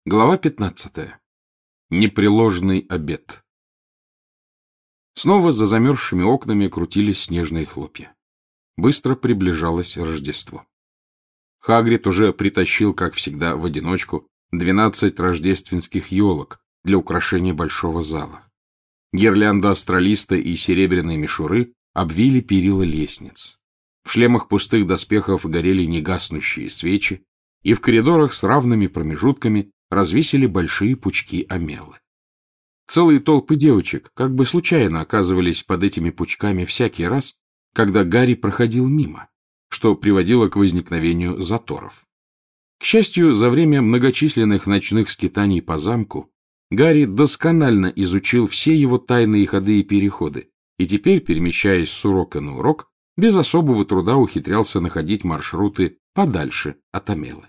Глава 15. Непреложный обет. Снова за замерзшими окнами крутились снежные хлопья. Быстро приближалось Рождество. Хагрид уже притащил, как всегда, в одиночку 12 рождественских елок для украшения большого зала. Гирлянда астролиста и серебряной мишуры обвили перила лестниц. В шлемах пустых доспехов горели негаснущие свечи, и в коридорах с равными промежутками развесили большие пучки омелы. Целые толпы девочек как бы случайно оказывались под этими пучками всякий раз, когда Гарри проходил мимо, что приводило к возникновению заторов. К счастью, за время многочисленных ночных скитаний по замку Гарри досконально изучил все его тайные ходы и переходы, и теперь, перемещаясь с урока на урок, без особого труда ухитрялся находить маршруты подальше от омелы.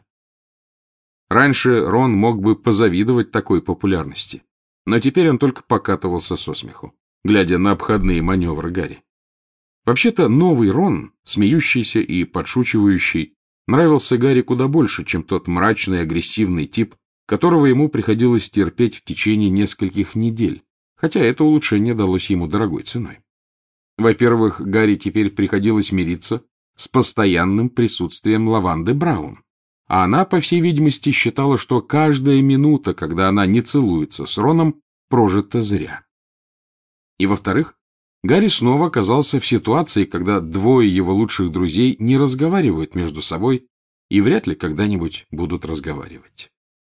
Раньше Рон мог бы позавидовать такой популярности, но теперь он только покатывался со смеху, глядя на обходные маневры Гарри. Вообще-то новый Рон, смеющийся и подшучивающий, нравился Гарри куда больше, чем тот мрачный, агрессивный тип, которого ему приходилось терпеть в течение нескольких недель, хотя это улучшение далось ему дорогой ценой. Во-первых, Гарри теперь приходилось мириться с постоянным присутствием Лаванды Браун, а она, по всей видимости, считала, что каждая минута, когда она не целуется с Роном, прожита зря. И, во-вторых, Гарри снова оказался в ситуации, когда двое его лучших друзей не разговаривают между собой и вряд ли когда-нибудь будут разговаривать.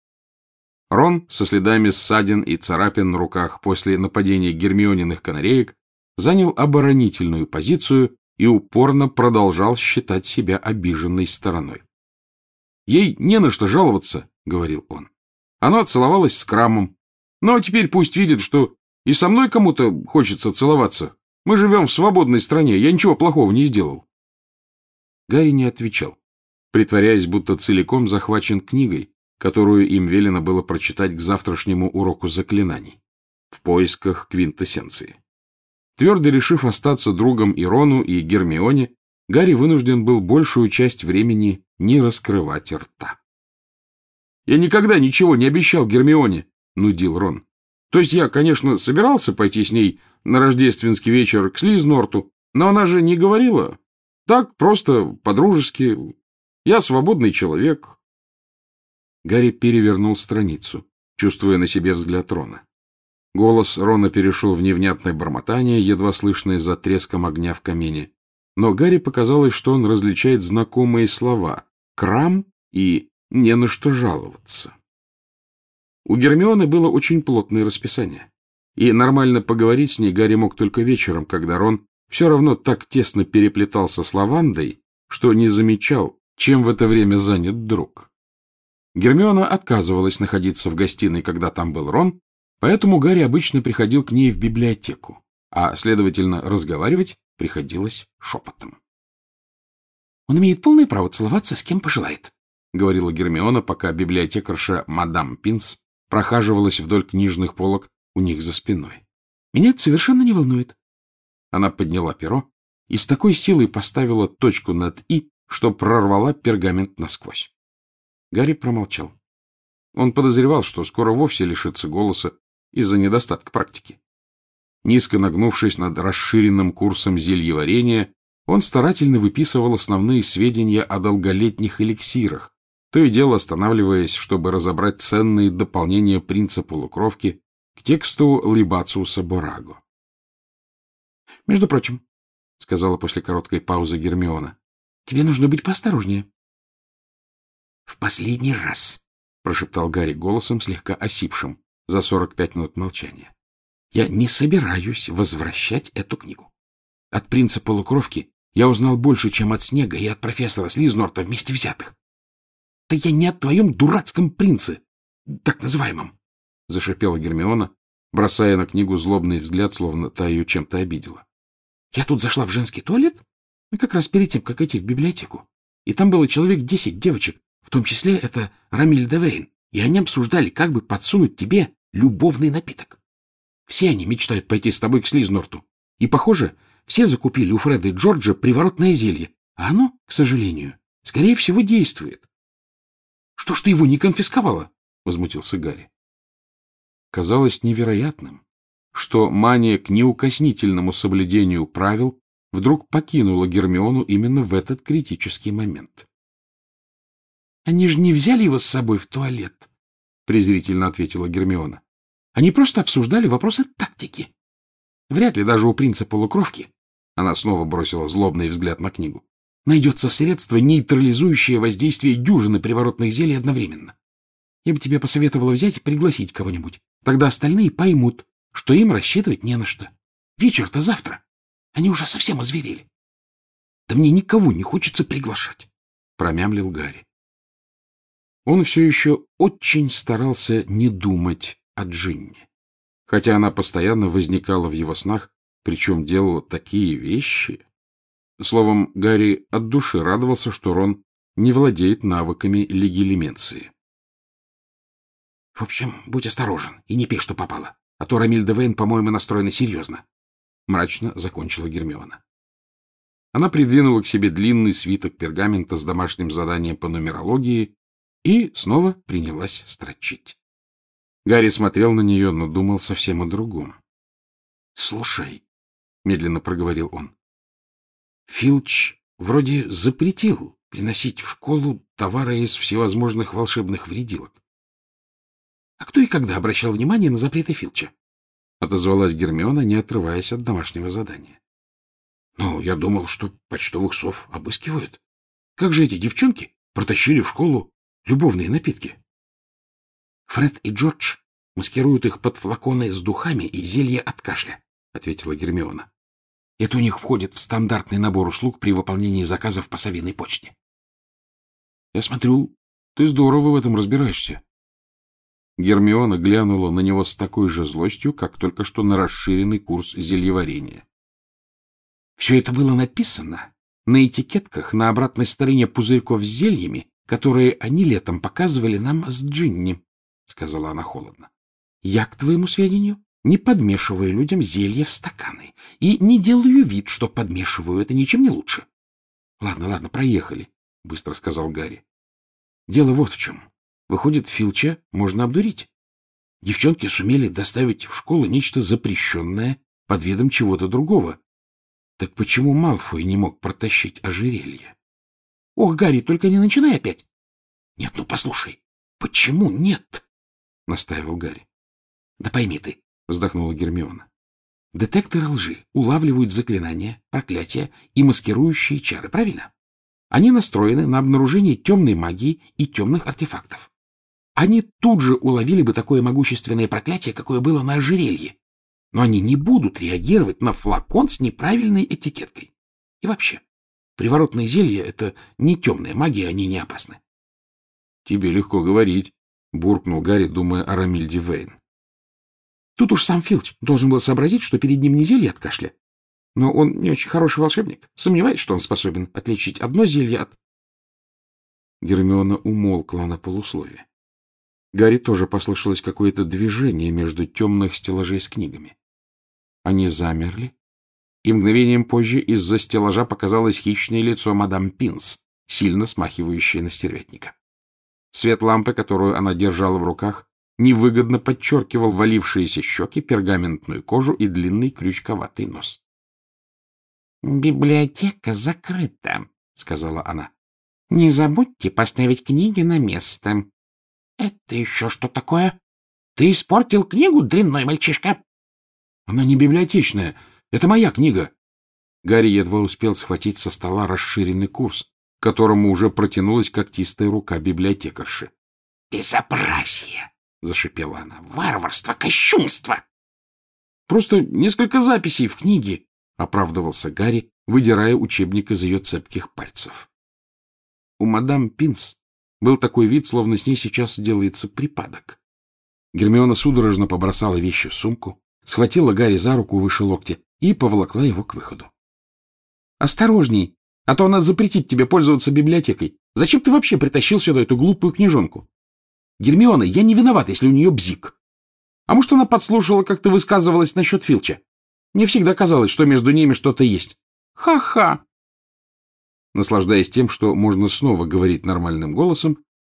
Рон, со следами ссадин и царапин на руках после нападения Гермиониных канареек, занял оборонительную позицию и упорно продолжал считать себя обиженной стороной. «Ей не на что жаловаться», — говорил он. «Она целовалась с Крамом. Но теперь пусть видит, что и со мной кому-то хочется целоваться. Мы живем в свободной стране, я ничего плохого не сделал». Гарри не отвечал, притворяясь, будто целиком захвачен книгой, которую им велено было прочитать к завтрашнему уроку заклинаний, в поисках квинтэссенции. Твердо решив остаться другом и Рону, и Гермионе, Гарри вынужден был большую часть времени не раскрывать рта. «Я никогда ничего не обещал Гермионе», — нудил Рон. «То есть я, конечно, собирался пойти с ней на рождественский вечер к Слизнорту, но она же не говорила. Так, просто по-дружески. Я свободный человек». Гарри перевернул страницу, чувствуя на себе взгляд Рона. Голос Рона перешел в невнятное бормотание, едва слышное за треском огня в камине. Но Гарри показалось, что он различает знакомые слова «крам» и «не на что жаловаться». У Гермионы было очень плотное расписание, и нормально поговорить с ней Гарри мог только вечером, когда Рон все равно так тесно переплетался с Лавандой, что не замечал, чем в это время занят друг. Гермиона отказывалась находиться в гостиной, когда там был Рон, поэтому Гарри обычно приходил к ней в библиотеку, а, следовательно, разговаривать приходилось шепотом. «Он имеет полное право целоваться с кем пожелает», — говорила Гермиона, пока библиотекарша мадам Пинс прохаживалась вдоль книжных полок у них за спиной. «Меня это совершенно не волнует». Она подняла перо и с такой силой поставила точку над «и», что прорвала пергамент насквозь. Гарри промолчал. Он подозревал, что скоро вовсе лишится голоса из-за недостатка практики. Низко нагнувшись над расширенным курсом зельеварения, он старательно выписывал основные сведения о долголетних эликсирах, то и дело останавливаясь, чтобы разобрать ценные дополнения принца полукровки к тексту Либациуса Бораго. — Между прочим, — сказала после короткой паузы Гермиона, — тебе нужно быть поосторожнее. — В последний раз, — прошептал Гарри голосом, слегка осипшим, за 45 минут молчания. Я не собираюсь возвращать эту книгу. От принца полукровки я узнал больше, чем от Снега и от профессора Слизнорта вместе взятых. — Да я не о твоем дурацком принце, так называемом, — зашипела Гермиона, бросая на книгу злобный взгляд, словно та ее чем-то обидела. — Я тут зашла в женский туалет, как раз перед тем, как идти в библиотеку, и там было человек 10 девочек, в том числе это Рамильда Вейн, и они обсуждали, как бы подсунуть тебе любовный напиток. Все они мечтают пойти с тобой к Слизнорту. И, похоже, все закупили у Фреда и Джорджа приворотное зелье, а оно, к сожалению, скорее всего, действует. Что ж ты его не конфисковала? — возмутился Гарри. Казалось невероятным, что мания к неукоснительному соблюдению правил вдруг покинула Гермиону именно в этот критический момент. — Они же не взяли его с собой в туалет, — презрительно ответила Гермиона. — Они просто обсуждали вопросы тактики. Вряд ли даже у принца-полукровки, она снова бросила злобный взгляд на книгу, найдется средство, нейтрализующее воздействие дюжины приворотных зелий одновременно. Я бы тебе посоветовала взять и пригласить кого-нибудь. Тогда остальные поймут, что им рассчитывать не на что. Вечер-то завтра. Они уже совсем озверели. — Да мне никого не хочется приглашать, — промямлил Гарри. Он все еще очень старался не думать о Джинни, хотя она постоянно возникала в его снах, причем делала такие вещи. Словом, Гарри от души радовался, что Рон не владеет навыками легилименции. — В общем, будь осторожен и не пей, что попало, а то Ромильда Вейн, по-моему, настроена серьезно, — мрачно закончила Гермиона. Она придвинула к себе длинный свиток пергамента с домашним заданием по нумерологии и снова принялась строчить. Гарри смотрел на нее, но думал совсем о другом. — Слушай, — медленно проговорил он, — Филч вроде запретил приносить в школу товары из всевозможных волшебных вредилок. — А кто и когда обращал внимание на запреты Филча? — отозвалась Гермиона, не отрываясь от домашнего задания. — Ну, я думал, что почтовых сов обыскивают. Как же эти девчонки протащили в школу любовные напитки? — Фред и Джордж маскируют их под флаконы с духами и зелья от кашля, — ответила Гермиона. — Это у них входит в стандартный набор услуг при выполнении заказов по совиной почте. — Я смотрю, ты здорово в этом разбираешься. Гермиона глянула на него с такой же злостью, как только что на расширенный курс зельеварения. — Все это было написано на этикетках на обратной стороне пузырьков с зельями, которые они летом показывали нам с Джинни, — сказала она холодно. — Я, к твоему сведению, не подмешиваю людям зелья в стаканы и не делаю вид, что подмешиваю, это ничем не лучше. — Ладно, проехали, — быстро сказал Гарри. — Дело вот в чем. Выходит, Филча можно обдурить. Девчонки сумели доставить в школу нечто запрещенное под видом чего-то другого. Так почему Малфой не мог протащить ожерелье? — Ох, Гарри, только не начинай опять. — Нет, ну послушай, почему нет? — настаивал Гарри. — Да пойми ты, — вздохнула Гермиона. — Детекторы лжи улавливают заклинания, проклятия и маскирующие чары, правильно? Они настроены на обнаружение темной магии и темных артефактов. Они тут же уловили бы такое могущественное проклятие, какое было на ожерелье. Но они не будут реагировать на флакон с неправильной этикеткой. И вообще, приворотные зелья — это не темная магия, они не опасны. — Тебе легко говорить, — буркнул Гарри, думая о Ромильде Вейн. Тут уж сам Филч должен был сообразить, что перед ним не зелье от кашля. Но он не очень хороший волшебник. Сомневаюсь, что он способен отличить одно зелье от... Гермиона умолкла на полусловие. Гарри тоже послышалось какое-то движение между темных стеллажей с книгами. Они замерли, и мгновением позже из-за стеллажа показалось хищное лицо мадам Пинс, сильно смахивающее на стервятника. Свет лампы, которую она держала в руках, невыгодно подчеркивал валившиеся щеки, пергаментную кожу и длинный крючковатый нос. — Библиотека закрыта, — сказала она. — Не забудьте поставить книги на место. — Это еще что такое? Ты испортил книгу, дрянной мальчишка? — Она не библиотечная. Это моя книга. Гарри едва успел схватить со стола расширенный курс, к которому уже протянулась когтистая рука библиотекарши. — Безобразие! — зашипела она. — Варварство, кощунство! — Просто несколько записей в книге, — оправдывался Гарри, выдирая учебник из ее цепких пальцев. У мадам Пинс был такой вид, словно с ней сейчас делается припадок. Гермиона судорожно побросала вещи в сумку, схватила Гарри за руку выше локтя и поволокла его к выходу. — Осторожней, а то она запретит тебе пользоваться библиотекой. Зачем ты вообще притащил сюда эту глупую книжонку? Гермиона, я не виноват, если у нее бзик. А может, она подслушала, как ты высказывалась насчет Филча? Мне всегда казалось, что между ними что-то есть. Ха-ха! Наслаждаясь тем, что можно снова говорить нормальным голосом,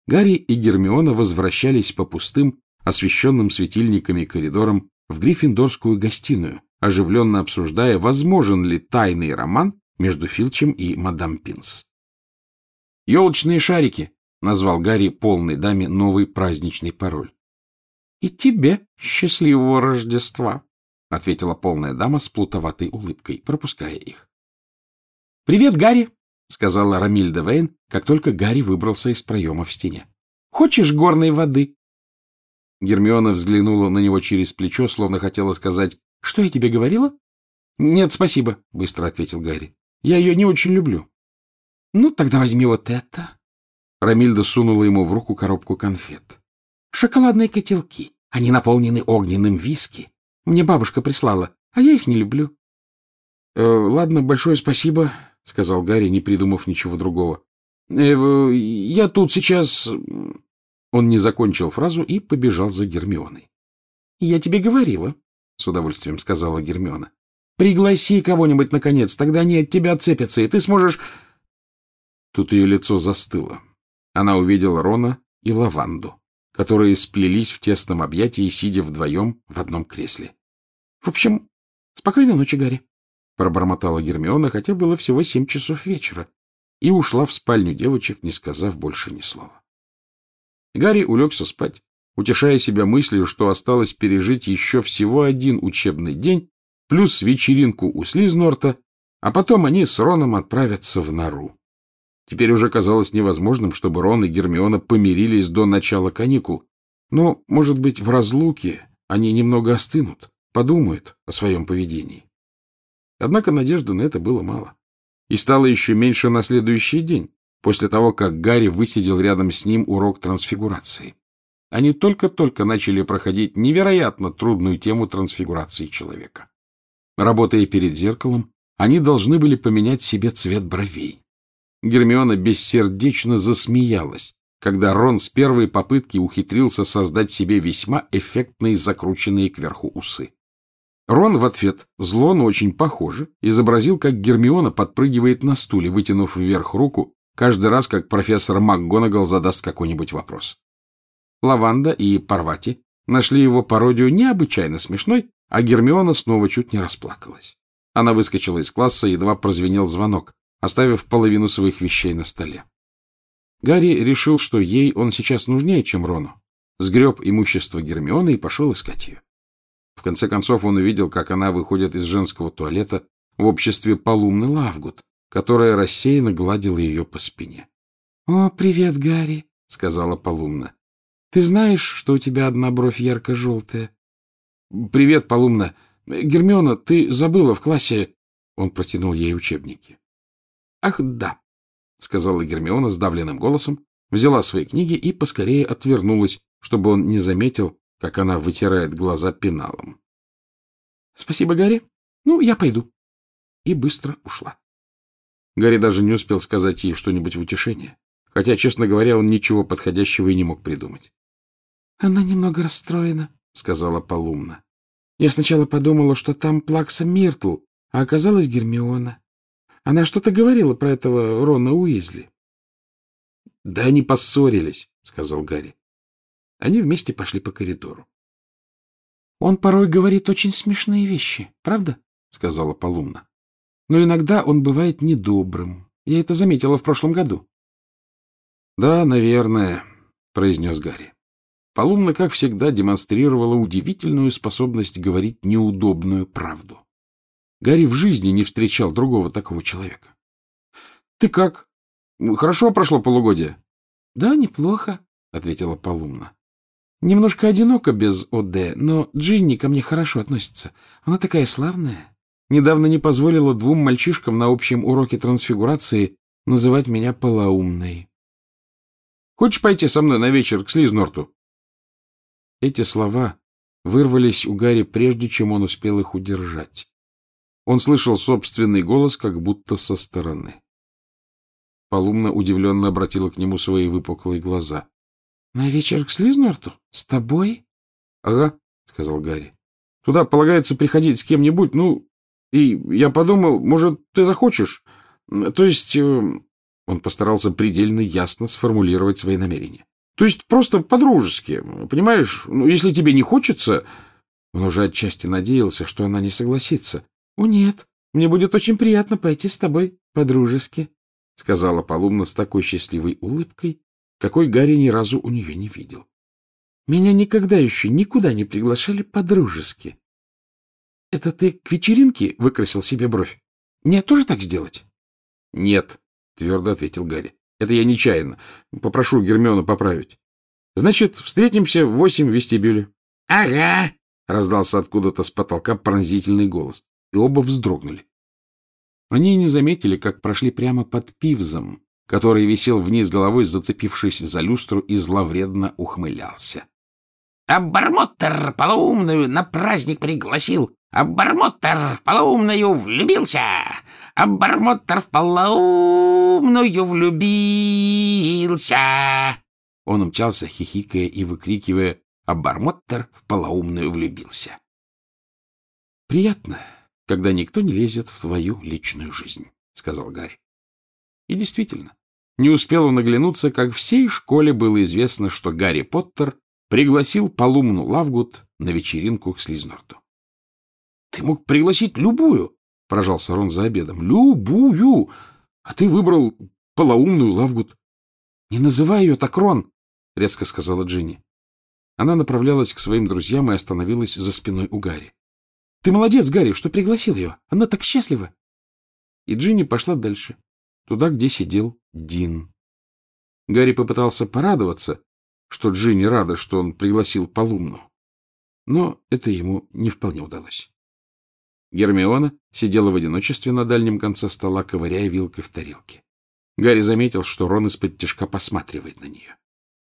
Гарри и Гермиона возвращались по пустым, освещенным светильниками коридорам в Гриффиндорскую гостиную, оживленно обсуждая, возможен ли тайный роман между Филчем и мадам Пинс. «Елочные шарики», — назвал Гарри полной даме новый праздничный пароль. — И тебе счастливого Рождества, — ответила полная дама с плутоватой улыбкой, пропуская их. — Привет, Гарри, — сказала Ромильда Вейн, как только Гарри выбрался из проема в стене. — Хочешь горной воды? Гермиона взглянула на него через плечо, словно хотела сказать: — Что я тебе говорила? — Нет, спасибо, — быстро ответил Гарри. — Я ее не очень люблю. — Ну, тогда возьми вот это. Ромильда сунула ему в руку коробку конфет. — Шоколадные котелки. Они наполнены огненным виски. Мне бабушка прислала, а я их не люблю. — Ладно, большое спасибо, — сказал Гарри, не придумав ничего другого. — Я тут сейчас... Он не закончил фразу и побежал за Гермионой. — Я тебе говорила, — с удовольствием сказала Гермиона. — Пригласи кого-нибудь, наконец, тогда они от тебя отцепятся, и ты сможешь... Тут ее лицо застыло. Она увидела Рона и Лаванду, которые сплелись в тесном объятии, сидя вдвоем в одном кресле. — В общем, спокойной ночи, Гарри, — пробормотала Гермиона, хотя было всего 7 часов вечера, и ушла в спальню девочек, не сказав больше ни слова. Гарри улегся спать, утешая себя мыслью, что осталось пережить еще всего 1 учебный день, плюс вечеринку у Слизнорта, а потом они с Роном отправятся в нору. Теперь уже казалось невозможным, чтобы Рон и Гермиона помирились до начала каникул, но, может быть, в разлуке они немного остынут, подумают о своем поведении. Однако надежды на это было мало. И стало еще меньше на следующий день, после того, как Гарри высидел рядом с ним урок трансфигурации. Они только-только начали проходить невероятно трудную тему трансфигурации человека. Работая перед зеркалом, они должны были поменять себе цвет бровей. Гермиона бессердечно засмеялась, когда Рон с первой попытки ухитрился создать себе весьма эффектные закрученные кверху усы. Рон в ответ, зло, но очень похоже, изобразил, как Гермиона подпрыгивает на стуле, вытянув вверх руку, каждый раз, как профессор МакГонагал задаст какой-нибудь вопрос. Лаванда и Парвати нашли его пародию необычайно смешной, а Гермиона снова чуть не расплакалась. Она выскочила из класса, едва прозвенел звонок, оставив половину своих вещей на столе. Гарри решил, что ей он сейчас нужнее, чем Рону. Сгреб имущество Гермионы и пошел искать ее. В конце концов он увидел, как она выходит из женского туалета в обществе Полумны Лавгуд, которая рассеянно гладила ее по спине. — О, привет, Гарри, — сказала Полумна. — Ты знаешь, что у тебя одна бровь ярко-желтая? — Привет, Полумна. Гермиона, ты забыла в классе... Он протянул ей учебники. — Ах, да, — сказала Гермиона сдавленным голосом, взяла свои книги и поскорее отвернулась, чтобы он не заметил, как она вытирает глаза пеналом. — Спасибо, Гарри. Ну, я пойду. И быстро ушла. Гарри даже не успел сказать ей что-нибудь в утешение, хотя, честно говоря, он ничего подходящего и не мог придумать. — Она немного расстроена, — сказала Полумна. — Я сначала подумала, что там Плакса Миртл, а оказалась Гермиона. Она что-то говорила про этого Рона Уизли. — Да они поссорились, — сказал Гарри. Они вместе пошли по коридору. — Он порой говорит очень смешные вещи, правда? — сказала Полумна. — Но иногда он бывает недобрым. Я это заметила в прошлом году. — Да, наверное, — произнес Гарри. Полумна, как всегда, демонстрировала удивительную способность говорить неудобную правду. Гарри в жизни не встречал другого такого человека. — Ты как? Хорошо прошло полугодие? — Да, неплохо, — ответила Полумна. — Немножко одиноко без ОД, но Джинни ко мне хорошо относится. Она такая славная. Недавно не позволила 2 мальчишкам на общем уроке трансфигурации называть меня полоумной. — Хочешь пойти со мной на вечер к Слизнорту? Эти слова вырвались у Гарри, прежде чем он успел их удержать. Он слышал собственный голос, как будто со стороны. Полумна удивленно обратила к нему свои выпуклые глаза. — На вечер к Слизнорту? С тобой? — Ага, — сказал Гарри. — Туда полагается приходить с кем-нибудь, ну, и я подумал, может, ты захочешь? То есть... Он постарался предельно ясно сформулировать свои намерения. То есть просто по-дружески, понимаешь? Ну, если тебе не хочется... Он уже отчасти надеялся, что она не согласится. — О, нет, мне будет очень приятно пойти с тобой по-дружески, — сказала Полумна с такой счастливой улыбкой, какой Гарри ни разу у нее не видел. — Меня никогда еще никуда не приглашали по-дружески. — Это ты к вечеринке выкрасил себе бровь? Мне тоже так сделать? — Нет, — твердо ответил Гарри. — Это я нечаянно. Попрошу Гермиону поправить. — Значит, встретимся в 8 в вестибюле. — Ага! — раздался откуда-то с потолка пронзительный голос, и оба вздрогнули. Они не заметили, как прошли прямо под Пивзом, который висел вниз головой, зацепившись за люстру, и зловредно ухмылялся. — Обормоттер полоумную на праздник пригласил! Обормоттер в полоумную влюбился! Обормоттер в полоумную влюбился! Он умчался, хихикая и выкрикивая: «Обормоттер в полоумную влюбился!» «Приятно, когда никто не лезет в твою личную жизнь», — сказал Гарри. И действительно, не успел он оглянуться, как всей школе было известно, что Гарри Поттер пригласил Полумну Лавгуд на вечеринку к Слизнорту. — Ты мог пригласить любую, — поражался Рон за обедом. — Любую! А ты выбрал полоумную Лавгуд. — Не называй ее так, Рон, — резко сказала Джинни. Она направлялась к своим друзьям и остановилась за спиной у Гарри. — Ты молодец, Гарри, что пригласил ее. Она так счастлива. И Джинни пошла дальше, туда, где сидел Дин. Гарри попытался порадоваться, что Джинни рада, что он пригласил Полумну. Но это ему не вполне удалось. Гермиона сидела в одиночестве на дальнем конце стола, ковыряя вилкой в тарелке. Гарри заметил, что Рон из-под-тишка посматривает на нее.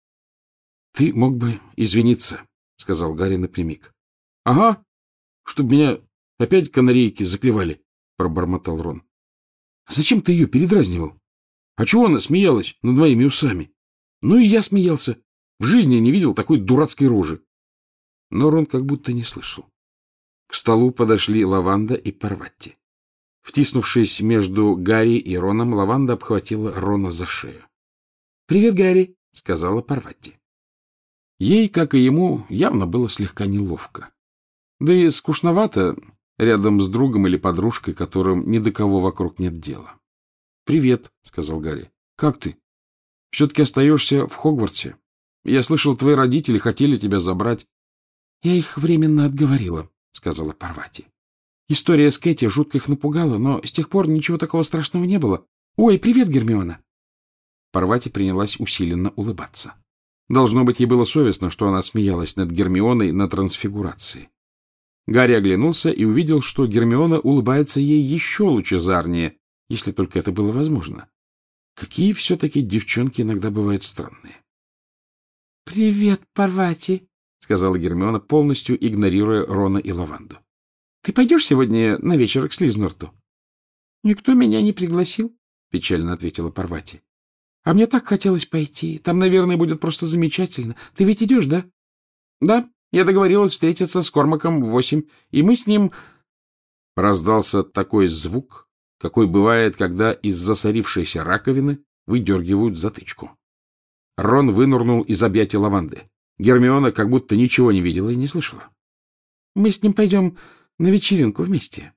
— Ты мог бы извиниться, — сказал Гарри напрямик. — Ага, чтобы меня опять канарейки заклевали, — пробормотал Рон. — Зачем ты ее передразнивал? А чего она смеялась над моими усами? Ну и я смеялся. В жизни не видел такой дурацкой рожи. Но Рон как будто не слышал. К столу подошли Лаванда и Парватти. Втиснувшись между Гарри и Роном, Лаванда обхватила Рона за шею. — Привет, Гарри, — сказала Парватти. Ей, как и ему, явно было слегка неловко. Да и скучновато рядом с другом или подружкой, которым ни до кого вокруг нет дела. — Привет, — сказал Гарри. — Как ты? Все-таки остаешься в Хогвартсе? Я слышал, твои родители хотели тебя забрать. — Я их временно отговорила, — сказала Парватти. История с Кэти жутко их напугала, но с тех пор ничего такого страшного не было. Ой, привет, Гермиона! Парватти принялась усиленно улыбаться. Должно быть, ей было совестно, что она смеялась над Гермионой на трансфигурации. Гарри оглянулся и увидел, что Гермиона улыбается ей еще лучезарнее, если только это было возможно. Какие все-таки девчонки иногда бывают странные. — Привет, Парватти, — сказала Гермиона, полностью игнорируя Рона и Лаванду. — Ты пойдешь сегодня на вечер к Слизнорту? — Никто меня не пригласил, — печально ответила Парватти. — А мне так хотелось пойти. Там, наверное, будет просто замечательно. Ты ведь идешь, да? — Да, я договорилась встретиться с Кормаком в 8, и мы с ним... Раздался такой звук, какой бывает, когда из засорившейся раковины выдергивают затычку. Рон вынырнул из объятий Лаванды. Гермиона как будто ничего не видела и не слышала. — Мы с ним пойдем на вечеринку вместе.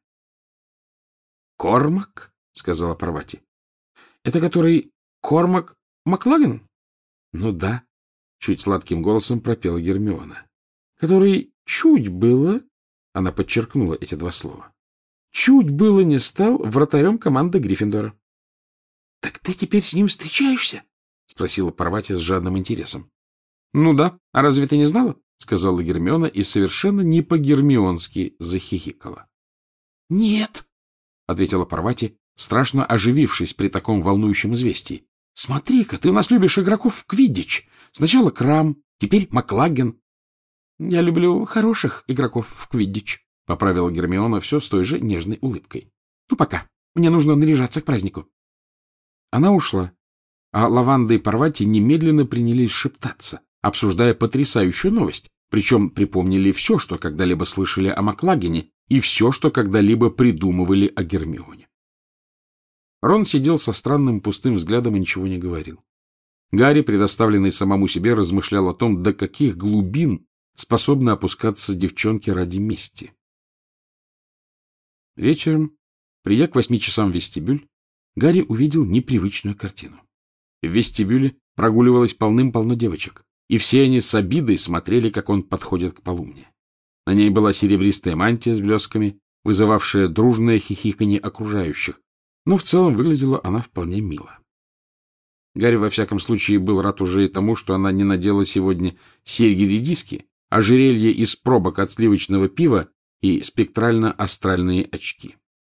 — Кормак? — сказала Парватти. — Это который Кормак Маклаген? — Ну да, — чуть сладким голосом пропела Гермиона. — Который чуть было... Она подчеркнула эти два слова. Чуть было не стал вратарем команды Гриффиндора. — Так ты теперь с ним встречаешься? — спросила Парватти с жадным интересом. — Ну да, а разве ты не знала? — сказала Гермиона и совершенно не по-гермионски захихикала. — Нет, — ответила Парватти, страшно оживившись при таком волнующем известии. — Смотри-ка, ты у нас любишь игроков в квиддич. Сначала Крам, теперь Маклаген. — Я люблю хороших игроков в квиддич, — поправила Гермиона все с той же нежной улыбкой. — Ну, пока. Мне нужно наряжаться к празднику. Она ушла, а Лаванда и Парватти немедленно принялись шептаться, обсуждая потрясающую новость, причем припомнили все, что когда-либо слышали о Маклагене, и все, что когда-либо придумывали о Гермионе. Рон сидел со странным пустым взглядом и ничего не говорил. Гарри, предоставленный самому себе, размышлял о том, до каких глубин способны опускаться девчонки ради мести. Вечером, придя к 8 часам в вестибюль, Гарри увидел непривычную картину. В вестибюле прогуливалось полным-полно девочек, и все они с обидой смотрели, как он подходит к Полумне. На ней была серебристая мантия с блесками, вызывавшая дружное хихиканье окружающих, но в целом выглядела она вполне мило. Гарри, во всяком случае, был рад уже и тому, что она не надела сегодня серьги-редиски, ожерелье из пробок от сливочного пива и спектрально-астральные очки.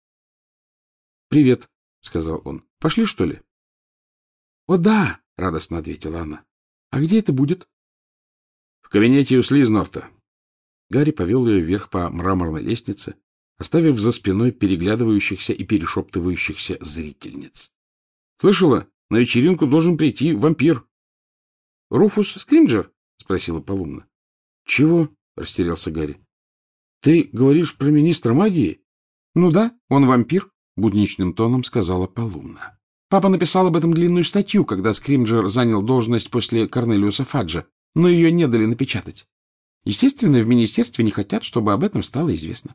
— Привет, — сказал он. — Пошли, что ли? — О, да, — радостно ответила она. — А где это будет? — В кабинете у Слизнорта. Гарри повел ее вверх по мраморной лестнице, оставив за спиной переглядывающихся и перешептывающихся зрительниц. — Слышала? На вечеринку должен прийти вампир. — Руфус Скримджер? — спросила Полумна. — Чего? — растерялся Гарри. — Ты говоришь про министра магии? — Ну да, он вампир, — будничным тоном сказала Полумна. Папа написал об этом длинную статью, когда Скримджер занял должность после Корнелиуса Фаджа, но ее не дали напечатать. Естественно, в министерстве не хотят, чтобы об этом стало известно.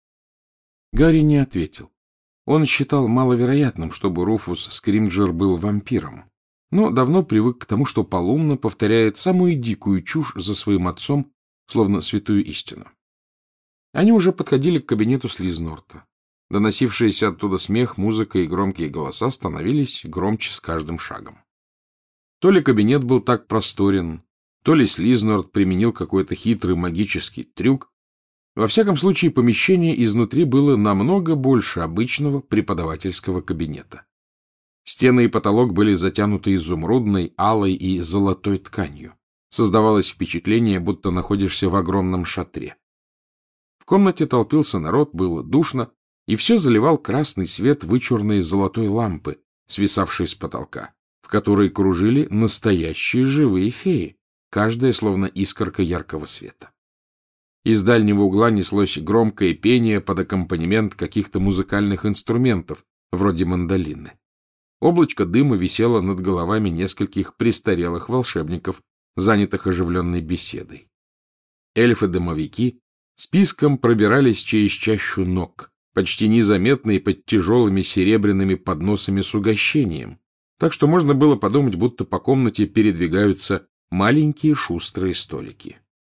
Гарри не ответил. Он считал маловероятным, чтобы Руфус Скримджер был вампиром, но давно привык к тому, что Полумна повторяет самую дикую чушь за своим отцом, словно святую истину. Они уже подходили к кабинету Слизнорта. Доносившиеся оттуда смех, музыка и громкие голоса становились громче с каждым шагом. То ли кабинет был так просторен, то ли Слизнорт применил какой-то хитрый магический трюк. Во всяком случае, помещение изнутри было намного больше обычного преподавательского кабинета. Стены и потолок были затянуты изумрудной, алой и золотой тканью. Создавалось впечатление, будто находишься в огромном шатре. В комнате толпился народ, было душно, и все заливал красный свет вычурной золотой лампы, свисавшей с потолка, в которой кружили настоящие живые феи, каждая словно искорка яркого света. Из дальнего угла неслось громкое пение под аккомпанемент каких-то музыкальных инструментов, вроде мандолины. Облачко дыма висело над головами нескольких престарелых волшебников, занятых оживленной беседой. Эльфы-домовики списком пробирались через чащу ног, почти незаметные под тяжелыми серебряными подносами с угощением, так что можно было подумать, будто по комнате передвигаются маленькие шустрые столики.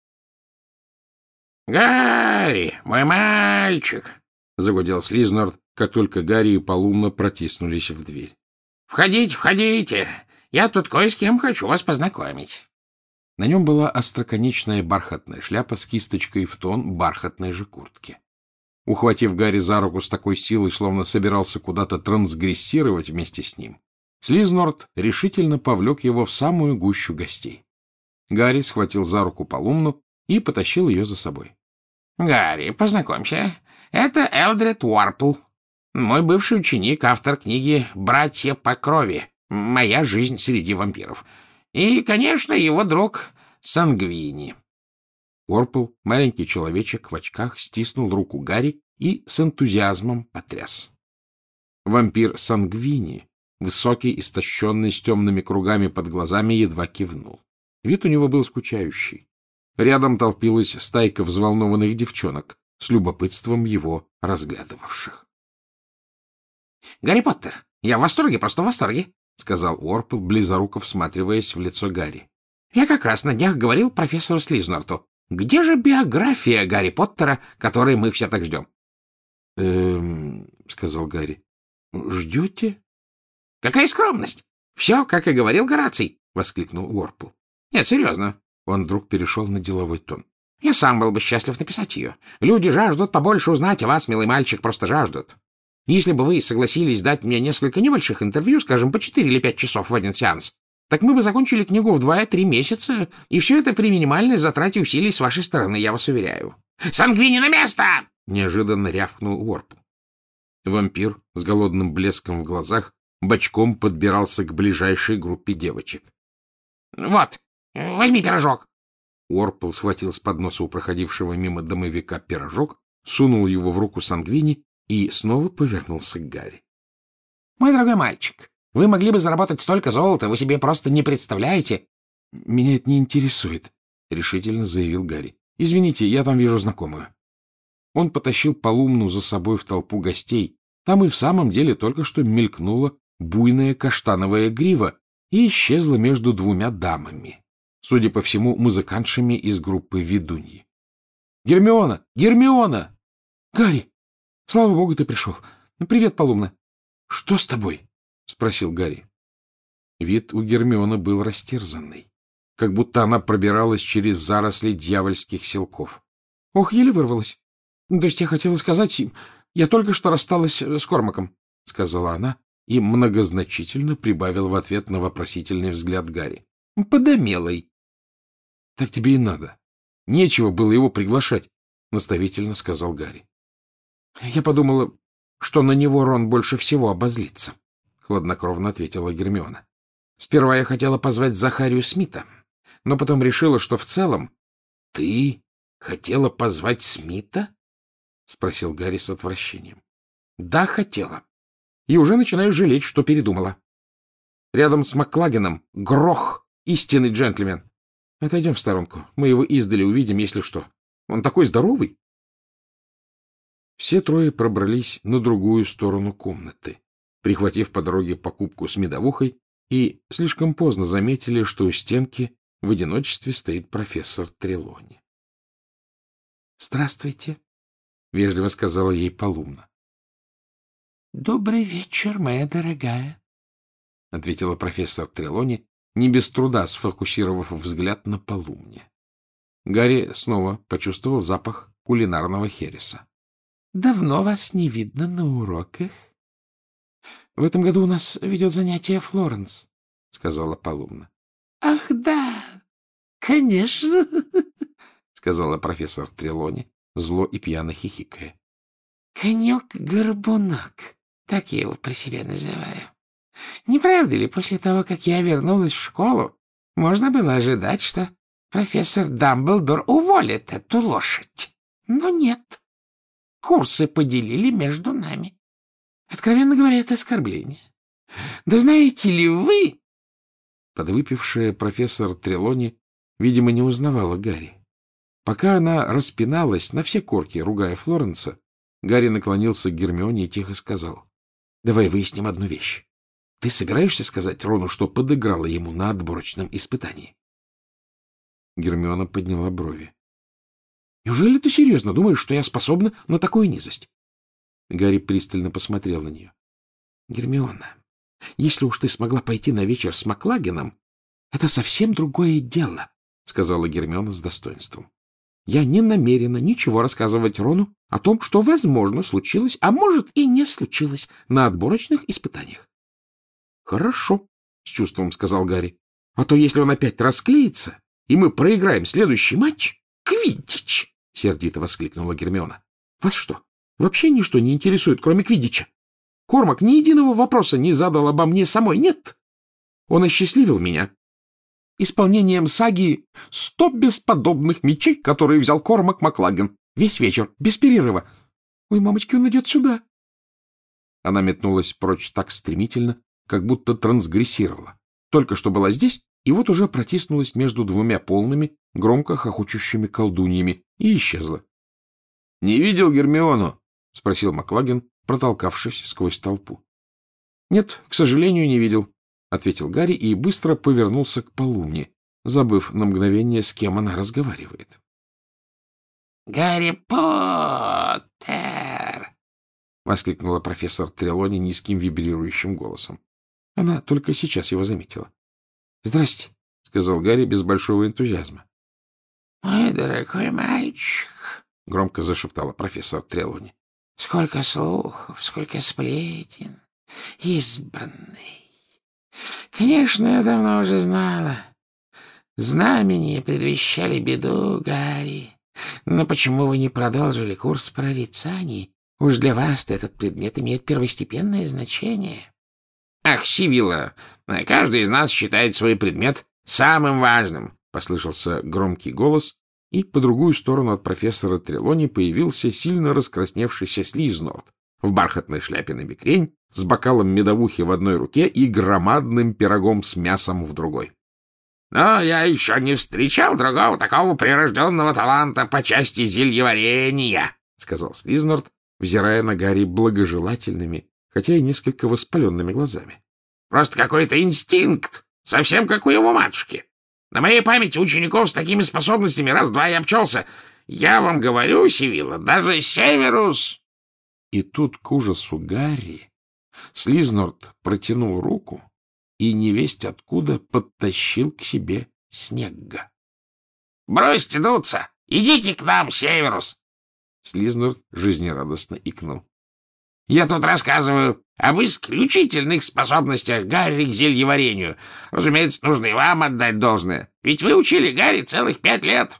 — Гарри, мой мальчик! — загудел Слизнорт, как только Гарри и Полумна протиснулись в дверь. — Входите, входите! Я тут кое с кем хочу вас познакомить. На нем была остроконечная бархатная шляпа с кисточкой в тон бархатной же куртки. Ухватив Гарри за руку с такой силой, словно собирался куда-то трансгрессировать вместе с ним, Слизнорт решительно повлек его в самую гущу гостей. Гарри схватил за руку Полумну и потащил ее за собой. — Гарри, познакомься. Это Элдред Уорпл, мой бывший ученик, автор книги «Братья по крови. Моя жизнь среди вампиров». И, конечно, его друг Сангвини. Уорпл, маленький человечек в очках, стиснул руку Гарри и с энтузиазмом потряс. Вампир Сангвини, высокий, истощенный, с темными кругами под глазами, едва кивнул. Вид у него был скучающий. Рядом толпилась стайка взволнованных девчонок, с любопытством его разглядывавших. — Гарри Поттер, я в восторге, просто в восторге, — сказал Уорпл, близоруко всматриваясь в лицо Гарри. — Я как раз на днях говорил профессору Слизнорту. Где же биография Гарри Поттера, которой мы все так ждем? — сказал Гарри. — Ждете? — Какая скромность! Все, как и говорил Гораций, — воскликнул Уорпл. — Нет, серьезно. Он вдруг перешел на деловой тон. — Я сам был бы счастлив написать ее. Люди жаждут побольше узнать о вас, милый мальчик, просто жаждут. Если бы вы согласились дать мне несколько небольших интервью, скажем, по 4 или 5 часов в один сеанс, так мы бы закончили книгу в 2-3 месяца, и все это при минимальной затрате усилий с вашей стороны, я вас уверяю. — Сангвини на место! — неожиданно рявкнул Уорпл. Вампир с голодным блеском в глазах бочком подбирался к ближайшей группе девочек. — Вот, возьми пирожок. Уорпл схватил с подноса у проходившего мимо домовика пирожок, сунул его в руку Сангвини и снова повернулся к Гарри. — Мой дорогой мальчик, Вы могли бы заработать столько золота, вы себе просто не представляете. — Меня это не интересует, — решительно заявил Гарри. — Извините, я там вижу знакомую. Он потащил Полумну за собой в толпу гостей. Там и в самом деле только что мелькнула буйная каштановая грива и исчезла между двумя дамами, судя по всему, музыкантшами из группы «Ведуньи». — Гермиона! Гермиона! — Гарри! Слава богу, ты пришел. Привет, Полумна. — Что с тобой? — спросил Гарри. Вид у Гермионы был растерзанный, как будто она пробиралась через заросли дьявольских селков. — Ох, еле вырвалась. То есть я хотела сказать, я только что рассталась с Кормаком, — сказала она и многозначительно прибавила в ответ на вопросительный взгляд Гарри. — Подомелой. — Так тебе и надо. Нечего было его приглашать, — наставительно сказал Гарри. — Я подумала, что на него Рон больше всего обозлится, — хладнокровно ответила Гермиона. — Сперва я хотела позвать Захарию Смита, но потом решила, что в целом... — Ты хотела позвать Смита? — спросил Гарри с отвращением. — Да, хотела. И уже начинаю жалеть, что передумала. Рядом с Маклагеном Грох, истинный джентльмен. Отойдем в сторонку, мы его издали увидим, если что. Он такой здоровый. Все трое пробрались на другую сторону комнаты, прихватив по дороге покупку с медовухой, и слишком поздно заметили, что у стенки в одиночестве стоит профессор Трелони. — Здравствуйте, — вежливо сказала ей Полумна. — Добрый вечер, моя дорогая, — ответила профессор Трелони, не без труда сфокусировав взгляд на Полумне. Гарри снова почувствовал запах кулинарного хереса. — Давно вас не видно на уроках. — В этом году у нас ведет занятие Флоренс, — сказала Полумна. — Ах, да, конечно, — сказала профессор Трелони, зло и пьяно хихикая. — Конек-горбунок, так я его при себе называю. Не правда ли, после того, как я вернулась в школу, можно было ожидать, что профессор Дамблдор уволит эту лошадь? Но нет. Курсы поделили между нами. Откровенно говоря, это оскорбление. Да знаете ли вы... Подвыпившая профессор Трелони, видимо, не узнавала Гарри. Пока она распиналась на все корки, ругая Флоренса, Гарри наклонился к Гермионе и тихо сказал: — Давай выясним одну вещь. Ты собираешься сказать Рону, что подыграла ему на отборочном испытании? Гермиона подняла брови. — Неужели ты серьезно думаешь, что я способна на такую низость? Гарри пристально посмотрел на нее. — Гермиона, если уж ты смогла пойти на вечер с Маклагеном, это совсем другое дело, — сказала Гермиона с достоинством. — Я не намерена ничего рассказывать Рону о том, что, возможно, случилось, а может и не случилось на отборочных испытаниях. — Хорошо, — с чувством сказал Гарри. — А то, если он опять расклеится, и мы проиграем следующий матч... — Квиддич! — сердито воскликнула Гермиона. — Вас что, вообще ничто не интересует, кроме Квиддича? Кормак ни единого вопроса не задал обо мне самой, нет? Он осчастливил меня исполнением саги «100 бесподобных мечей», которые взял Кормак Маклаген. Весь вечер, без перерыва. Ой, мамочки, он идет сюда. Она метнулась прочь так стремительно, как будто трансгрессировала. Только что была здесь, и вот уже протиснулась между двумя полными, громко хохочущими колдуньями и исчезла. — Не видел Гермиону? — спросил Маклаген, протолкавшись сквозь толпу. — Нет, к сожалению, не видел, — ответил Гарри и быстро повернулся к Полумне, забыв на мгновение, с кем она разговаривает. — Гарри Поттер! — воскликнула профессор Трелони низким вибрирующим голосом. Она только сейчас его заметила. — Здрасте, — сказал Гарри без большого энтузиазма. — Мой дорогой мальчик, — громко зашептала профессор Трелони. — Сколько слухов, сколько сплетен, избранный. Конечно, я давно уже знала. Знамения предвещали беду, Гарри. Но почему вы не продолжили курс прорицаний? Уж для вас этот предмет имеет первостепенное значение. — Ах, Сивилла, каждый из нас считает свой предмет самым важным, — послышался громкий голос, и по другую сторону от профессора Трелони появился сильно раскрасневшийся Слизнорд в бархатной шляпе на бекрень с бокалом медовухи в одной руке и громадным пирогом с мясом в другой. — Но я еще не встречал другого такого прирожденного таланта по части зельеварения, — сказал Слизнорд, взирая на Гарри благожелательными, хотя и несколько воспаленными глазами. — Просто какой-то инстинкт, совсем как у его матушки. На моей памяти учеников с такими способностями раз-два и обчелся. Я вам говорю, Сивилла, даже Северус... И тут, к ужасу Гарри, Слизнорд протянул руку и невесть откуда подтащил к себе Снегга. — Бросьте дуться! Идите к нам, Северус! Слизнорд жизнерадостно икнул. — Я тут рассказываю об исключительных способностях Гарри к зельеварению. Разумеется, нужно и вам отдать должное, ведь вы учили Гарри целых 5 лет.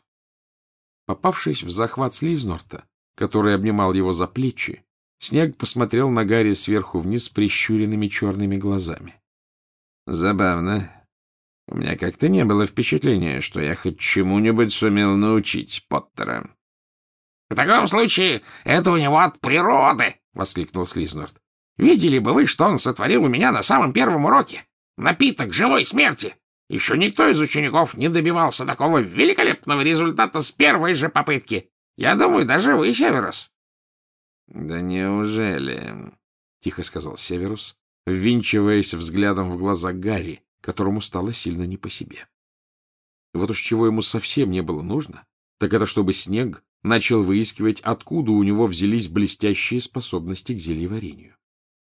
Попавшись в захват Слизнорта, который обнимал его за плечи, Снегг посмотрел на Гарри сверху вниз прищуренными черными глазами. — Забавно. У меня как-то не было впечатления, что я хоть чему-нибудь сумел научить Поттера. — В таком случае это у него от природы! — воскликнул Слизнорд. — Видели бы вы, что он сотворил у меня на самом первом уроке? Напиток живой смерти! Еще никто из учеников не добивался такого великолепного результата с первой же попытки. Я думаю, даже вы, Северус. — Да неужели? — тихо сказал Северус, ввинчиваясь взглядом в глаза Гарри, которому стало сильно не по себе. Вот уж чего ему совсем не было нужно, так это чтобы Снегг начал выискивать, откуда у него взялись блестящие способности к зельеварению.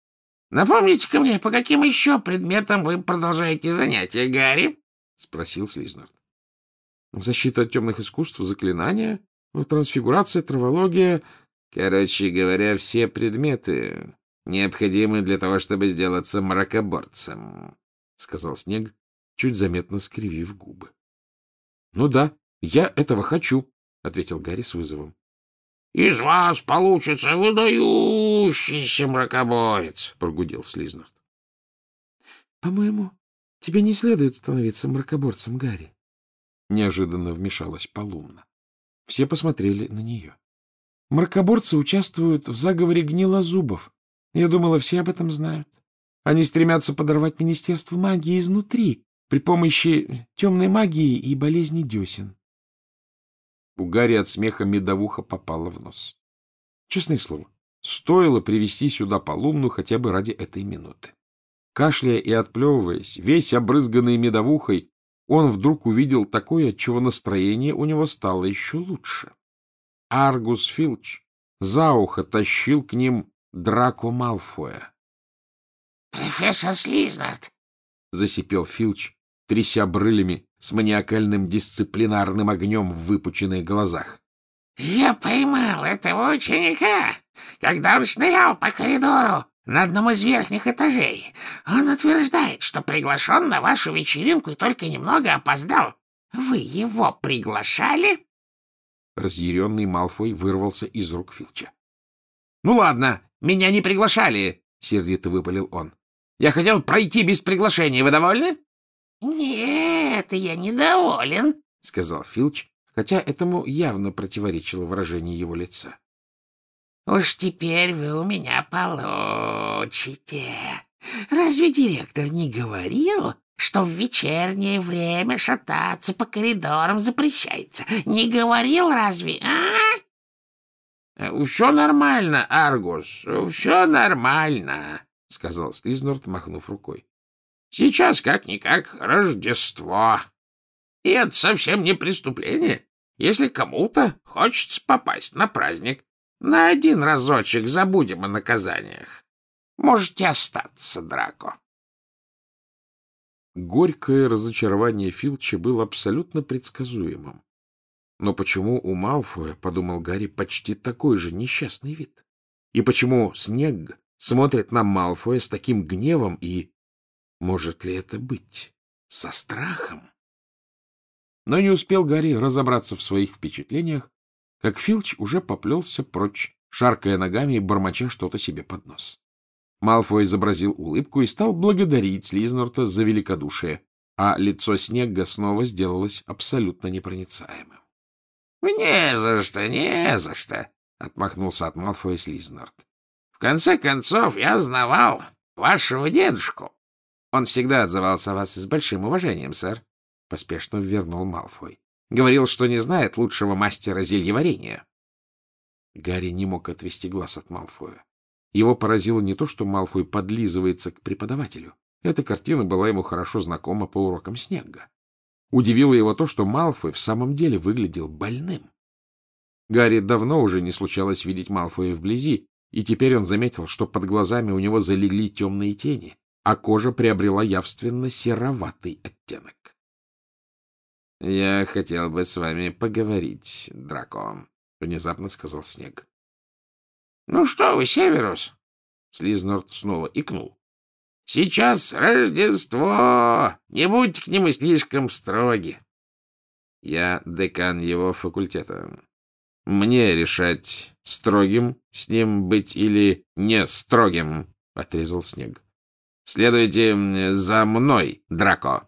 — Напомните-ка мне, по каким еще предметам вы продолжаете занятия, Гарри? — спросил Слизнорд. — Защита от темных искусств, заклинания, трансфигурация, травология... Короче говоря, все предметы, необходимые для того, чтобы сделаться мракоборцем, — сказал Снегг, чуть заметно скривив губы. — Ну да, я этого хочу, — ответил Гарри с вызовом. — Из вас получится выдающийся мракоборец, — прогудел Слизнорд. — По-моему, тебе не следует становиться мракоборцем, Гарри. Неожиданно вмешалась Полумна. Все посмотрели на нее. Мракоборцы участвуют в заговоре гнилозубов. Я думала, все об этом знают. Они стремятся подорвать Министерство магии изнутри при помощи темной магии и болезни десен. У Гарри от смеха медовуха попала в нос. Честное слово, стоило привести сюда Полумну хотя бы ради этой минуты. Кашляя и отплевываясь, весь обрызганный медовухой, он вдруг увидел такое, отчего настроение у него стало еще лучше. Аргус Филч за ухо тащил к ним Драко Малфоя. — Профессор Слизнорд! — засипел Филч, тряся брылями с маниакальным дисциплинарным огнем в выпученных глазах. — Я поймал этого ученика, когда он шнырял по коридору на одном из верхних этажей. Он утверждает, что приглашен на вашу вечеринку и только немного опоздал. Вы его приглашали? Разъяренный Малфой вырвался из рук Филча. — Ну ладно, меня не приглашали, — сердито выпалил он. — Я хотел пройти без приглашения. Вы довольны? — Нет, я недоволен, — сказал Филч, хотя этому явно противоречило выражение его лица. — Уж теперь вы у меня получите. Разве директор не говорил, что в вечернее время шататься по коридорам запрещается? Не говорил разве, а? — Все нормально, Аргус, все нормально, — сказал Слизнорд, махнув рукой. — Сейчас как-никак Рождество. И это совсем не преступление, если кому-то хочется попасть на праздник. На один разочек забудем о наказаниях. Можете остаться, Драко. Горькое разочарование Филча было абсолютно предсказуемым. Но почему у Малфоя, подумал Гарри, почти такой же несчастный вид? И почему Снегг смотрит на Малфоя с таким гневом и... Может ли это быть со страхом? Но не успел Гарри разобраться в своих впечатлениях, как Филч уже поплелся прочь, шаркая ногами и бормоча что-то себе под нос. Малфой изобразил улыбку и стал благодарить Слизнорта за великодушие, а лицо Снегга снова сделалось абсолютно непроницаемым. — Не за что, не за что, — отмахнулся от Малфоя Слизнорт. — В конце концов, я знавал вашего дедушку. Он всегда отзывался о вас с большим уважением, сэр, — поспешно ввернул Малфой. Говорил, что не знает лучшего мастера зельеварения. Гарри не мог отвести глаз от Малфоя. Его поразило не то, что Малфой подлизывается к преподавателю. Эта картина была ему хорошо знакома по урокам Снегга. Удивило его то, что Малфой в самом деле выглядел больным. Гарри давно уже не случалось видеть Малфоя вблизи, и теперь он заметил, что под глазами у него залегли темные тени, а кожа приобрела явственно сероватый оттенок. — Я хотел бы с вами поговорить, Драко, — внезапно сказал Снегг. — Ну что вы, Северус? Слизнорд снова икнул. — Сейчас Рождество! Не будьте к нему слишком строги. — Я декан его факультета. Мне решать, строгим с ним быть или не строгим, — отрезал Снегг. — Следуйте за мной, Драко.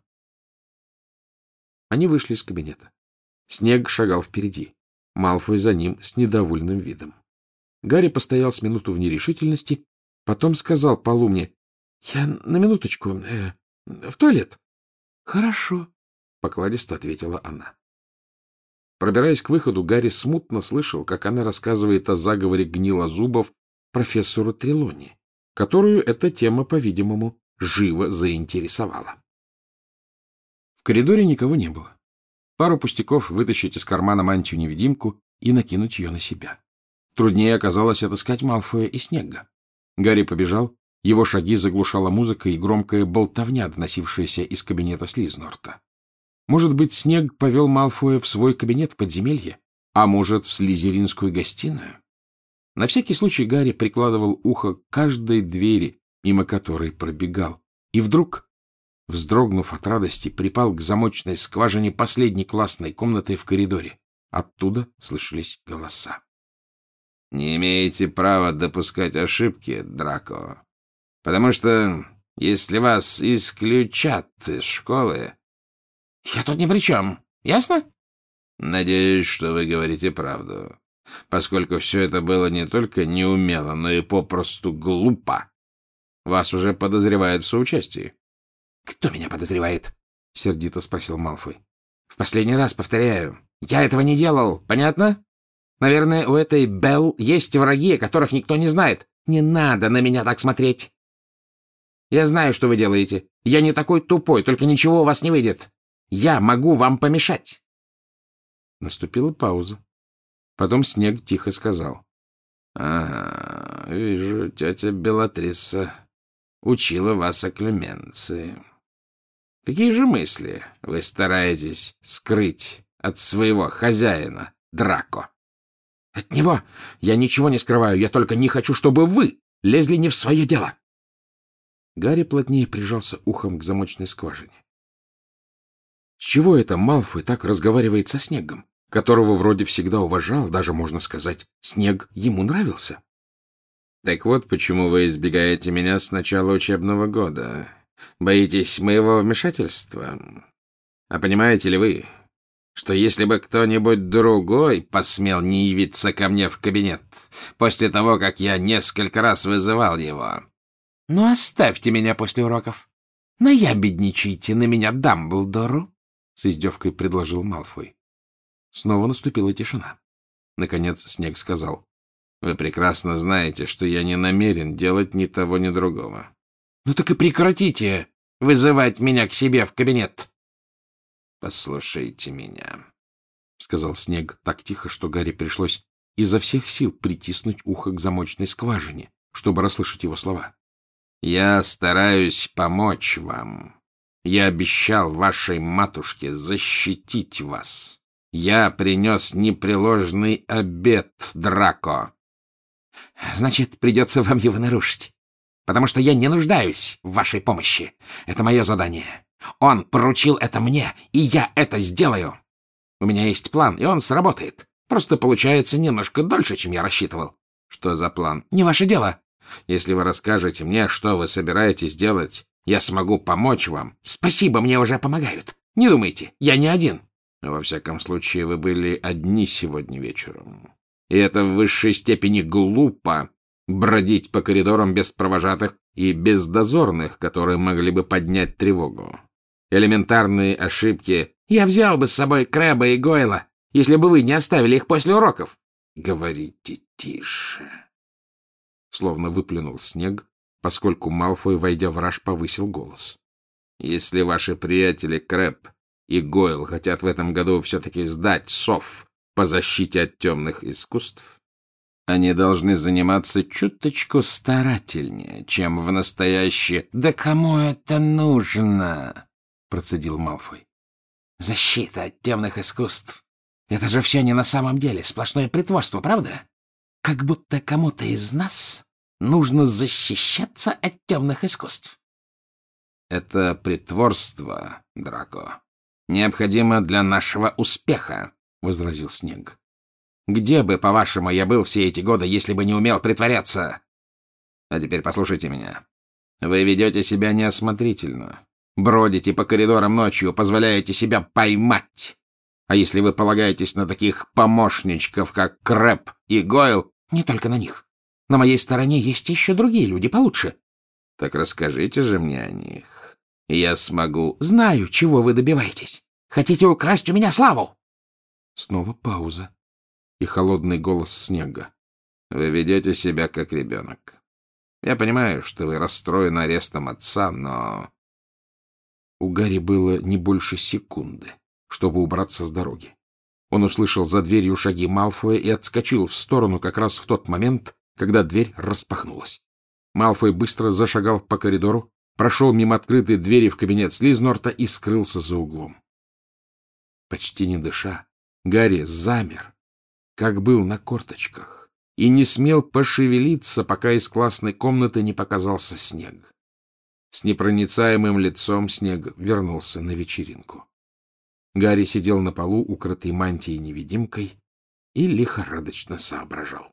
Они вышли из кабинета. Снегг шагал впереди. Малфой за ним с недовольным видом. Гарри постоял с минуту в нерешительности, потом сказал полумне: — Я на минуточку в туалет. — Хорошо, — покладисто ответила она. Пробираясь к выходу, Гарри смутно слышал, как она рассказывает о заговоре гнилозубов профессору Трелони, которую эта тема, по-видимому, живо заинтересовала. В коридоре никого не было. Пару пустяков вытащить из кармана мантию-невидимку и накинуть ее на себя. Труднее оказалось отыскать Малфоя и Снегга. Гарри побежал, его шаги заглушала музыка и громкая болтовня, доносившаяся из кабинета Слизнорта. Может быть, Снегг повел Малфоя в свой кабинет в подземелье, а может, в слизеринскую гостиную? На всякий случай Гарри прикладывал ухо к каждой двери, мимо которой пробегал, и вдруг, вздрогнув от радости, припал к замочной скважине последней классной комнаты в коридоре. Оттуда слышались голоса. — Не имеете права допускать ошибки, Драко, потому что если вас исключат из школы... — Я тут ни при чем, ясно? — Надеюсь, что вы говорите правду, поскольку все это было не только неумело, но и попросту глупо. Вас уже подозревают в соучастии. — Кто меня подозревает? — сердито спросил Малфой. — В последний раз повторяю, я этого не делал, понятно? Наверное, у этой Белл есть враги, о которых никто не знает. Не надо на меня так смотреть. Я знаю, что вы делаете. Я не такой тупой, только ничего у вас не выйдет. Я могу вам помешать. Наступила пауза. Потом Снегг тихо сказал: — Ага, вижу, тетя Белатриса учила вас о клеменции. Какие же мысли вы стараетесь скрыть от своего хозяина, Драко? — От него я ничего не скрываю, я только не хочу, чтобы вы лезли не в свое дело. Гарри плотнее прижался ухом к замочной скважине. С чего это Малфой так разговаривает со Снеггом, которого вроде всегда уважал, даже, можно сказать, Снегг ему нравился? — Так вот почему вы избегаете меня с начала учебного года. Боитесь моего вмешательства. А понимаете ли вы, что если бы кто-нибудь другой посмел не явиться ко мне в кабинет после того, как я несколько раз вызывал его... — Ну, оставьте меня после уроков. Наябедничайте на меня Дамблдору, — с издевкой предложил Малфой. Снова наступила тишина. Наконец Снегг сказал: — Вы прекрасно знаете, что я не намерен делать ни того, ни другого. — Ну так и прекратите вызывать меня к себе в кабинет. — Послушайте меня, — сказал Снегг так тихо, что Гарри пришлось изо всех сил притиснуть ухо к замочной скважине, чтобы расслышать его слова. — Я стараюсь помочь вам. Я обещал вашей матушке защитить вас. Я принес непреложный обет, Драко. — Значит, придется вам его нарушить, потому что я не нуждаюсь в вашей помощи. Это мое задание. Он поручил это мне, и я это сделаю. У меня есть план, и он сработает. Просто получается немножко дольше, чем я рассчитывал. — Что за план? — Не ваше дело. Если вы расскажете мне, что вы собираетесь делать, я смогу помочь вам. — Спасибо, мне уже помогают. Не думайте, я не один. — Во всяком случае, вы были одни сегодня вечером. И это в высшей степени глупо. бродить по коридорам без провожатых и без дозорных, которые могли бы поднять тревогу. Элементарные ошибки. Я взял бы с собой Крэба и Гойла, если бы вы не оставили их после уроков. Говорите тише. Словно выплюнул Снег, поскольку Малфой, войдя в раж, повысил голос. Если ваши приятели Крэб и Гойл хотят в этом году все-таки сдать сов по защите от темных искусств, они должны заниматься чуточку старательнее, чем в настоящее. — Да кому это нужно? — процедил Малфой. — Защита от темных искусств. Это же все не на самом деле, сплошное притворство, правда? Как будто кому-то из нас нужно защищаться от темных искусств. — Это притворство, Драко, необходимо для нашего успеха, — возразил Снег. Где бы, по-вашему, я был все эти годы, если бы не умел притворяться? А теперь послушайте меня. Вы ведете себя неосмотрительно. Бродите по коридорам ночью, позволяете себя поймать. А если вы полагаетесь на таких помощничков, как Крэб и Гойл, не только на них. На моей стороне есть еще другие люди получше. Так расскажите же мне о них, и я смогу... Знаю, чего вы добиваетесь. Хотите украсть у меня славу? Снова пауза. И холодный голос Снега. Вы ведете себя как ребенок. Я понимаю, что вы расстроены арестом отца, но... У Гарри было не больше секунды, чтобы убраться с дороги. Он услышал за дверью шаги Малфоя и отскочил в сторону как раз в тот момент, когда дверь распахнулась. Малфой быстро зашагал по коридору, прошел мимо открытой двери в кабинет Слизнорта и скрылся за углом. Почти не дыша, Гарри замер, как был на корточках, и не смел пошевелиться, пока из классной комнаты не показался Снег. С непроницаемым лицом Снег вернулся на вечеринку. Гарри сидел на полу, укрытый мантией-невидимкой, и лихорадочно соображал.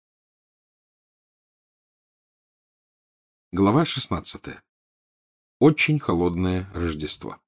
Глава 16. Очень холодное Рождество.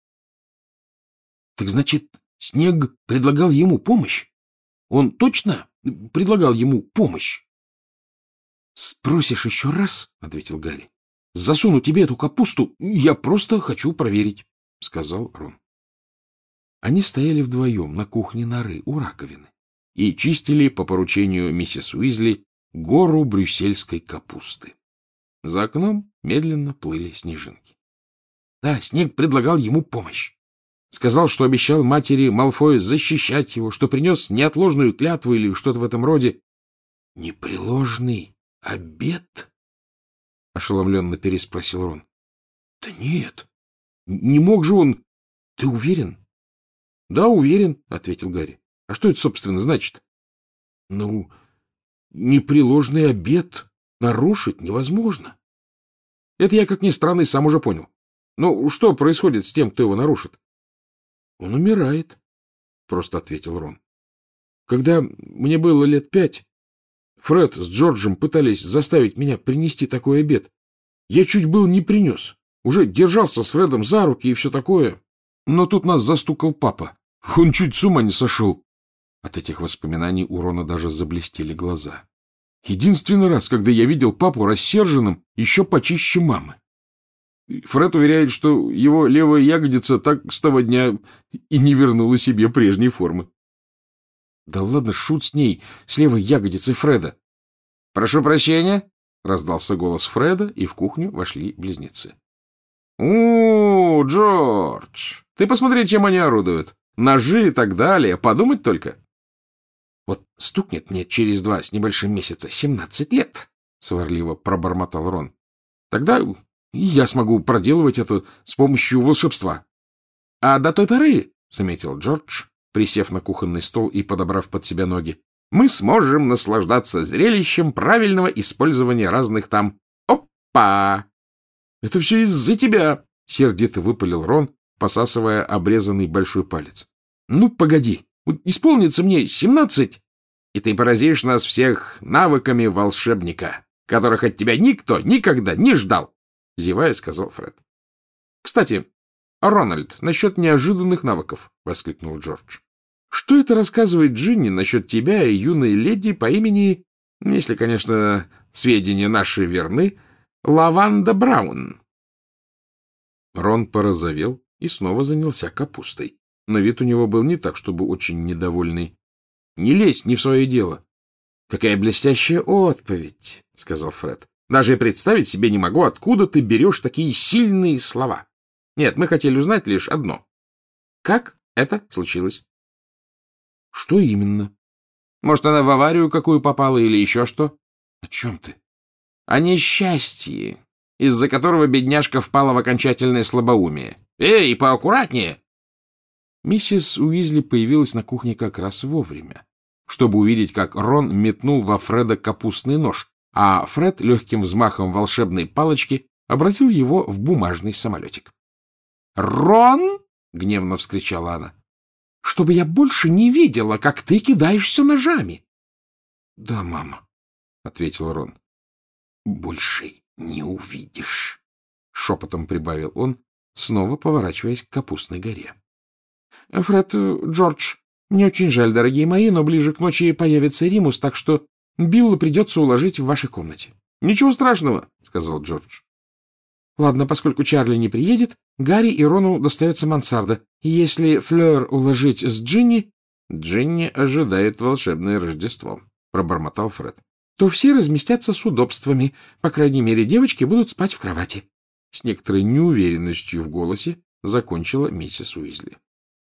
— Так значит, Снег предлагал ему помощь? Он точно предлагал ему помощь? — Спросишь еще раз, — ответил Гарри. — Засуну тебе эту капусту. Я просто хочу проверить, — сказал Рон. Они стояли вдвоем на кухне норы у раковины и чистили по поручению миссис Уизли гору брюссельской капусты. За окном медленно плыли снежинки. Да, Снег предлагал ему помощь. Сказал, что обещал матери Малфою защищать его, что принес неотложную клятву или что-то в этом роде. — Непреложный обет? — ошеломленно переспросил Рон. — Да нет, не мог же он... Ты уверен? — Да, уверен, — ответил Гарри. — А что это, собственно, значит? — Ну, непреложный обет нарушить невозможно. Это я, как ни странно, и сам уже понял. Ну, что происходит с тем, кто его нарушит? — Он умирает, — просто ответил Рон. — Когда мне было лет 5, Фред с Джорджем пытались заставить меня принести такой обет. Я чуть был не принес. Уже держался с Фредом за руки и все такое. Но тут нас застукал папа. Он чуть с ума не сошел. От этих воспоминаний у Рона даже заблестели глаза. Единственный раз, когда я видел папу рассерженным, еще почище мамы. Фред уверяет, что его левая ягодица так с того дня и не вернула себе прежней формы. Да ладно, шут с ней, с левой ягодицей Фреда. — Прошу прощения, — раздался голос Фреда, и в кухню вошли близнецы. — Джордж, ты посмотри, чем они орудуют. Ножи и так далее, подумать только. — Вот стукнет мне через 2 с небольшим месяца 17 лет, — сварливо пробормотал Рон. — Тогда я смогу проделывать это с помощью волшебства. — А до той поры, — заметил Джордж, присев на кухонный стол и подобрав под себя ноги, — мы сможем наслаждаться зрелищем правильного использования разных там... Опа! — Это все из-за тебя, — сердито выпалил Рон, посасывая обрезанный большой палец. — Ну, погоди, вот исполнится мне 17, и ты поразишь нас всех навыками волшебника, которых от тебя никто никогда не ждал, — зевая сказал Фред. — Кстати, Рональд, насчет неожиданных навыков, — воскликнул Джордж. — Что это рассказывает Джинни насчет тебя и юной леди по имени Если, конечно, сведения наши верны, Лаванда Браун. Рон порозовел и снова занялся капустой. Но вид у него был не так, чтобы очень недовольный. — Не лезь не в свое дело. — Какая блестящая отповедь, — сказал Фред. — Даже и представить себе не могу, откуда ты берешь такие сильные слова. Нет, мы хотели узнать лишь одно. Как это случилось? — Что именно? — Может, она в аварию какую попала или еще что? — О чем ты? — О несчастье, из-за которого бедняжка впала в окончательное слабоумие. Эй, поаккуратнее! Миссис Уизли появилась на кухне как раз вовремя, чтобы увидеть, как Рон метнул во Фреда капустный нож, а Фред легким взмахом волшебной палочки обратил его в бумажный самолетик. «Рон!» — гневно вскричала она. «Чтобы я больше не видела, как ты кидаешься ножами!» «Да, мама», — ответил Рон. «Больше не увидишь», — шепотом прибавил он, снова поворачиваясь к капустной горе. — Фред, Джордж, мне очень жаль, дорогие мои, но ближе к ночи появится Римус, так что Билла придется уложить в вашей комнате. — Ничего страшного, — сказал Джордж. — Ладно, поскольку Чарли не приедет, Гарри и Рону достается мансарда, и если Флёр уложить с Джинни... — Джинни ожидает волшебное Рождество, — пробормотал Фред. — то все разместятся с удобствами, по крайней мере, девочки будут спать в кровати. С некоторой неуверенностью в голосе закончила миссис Уизли.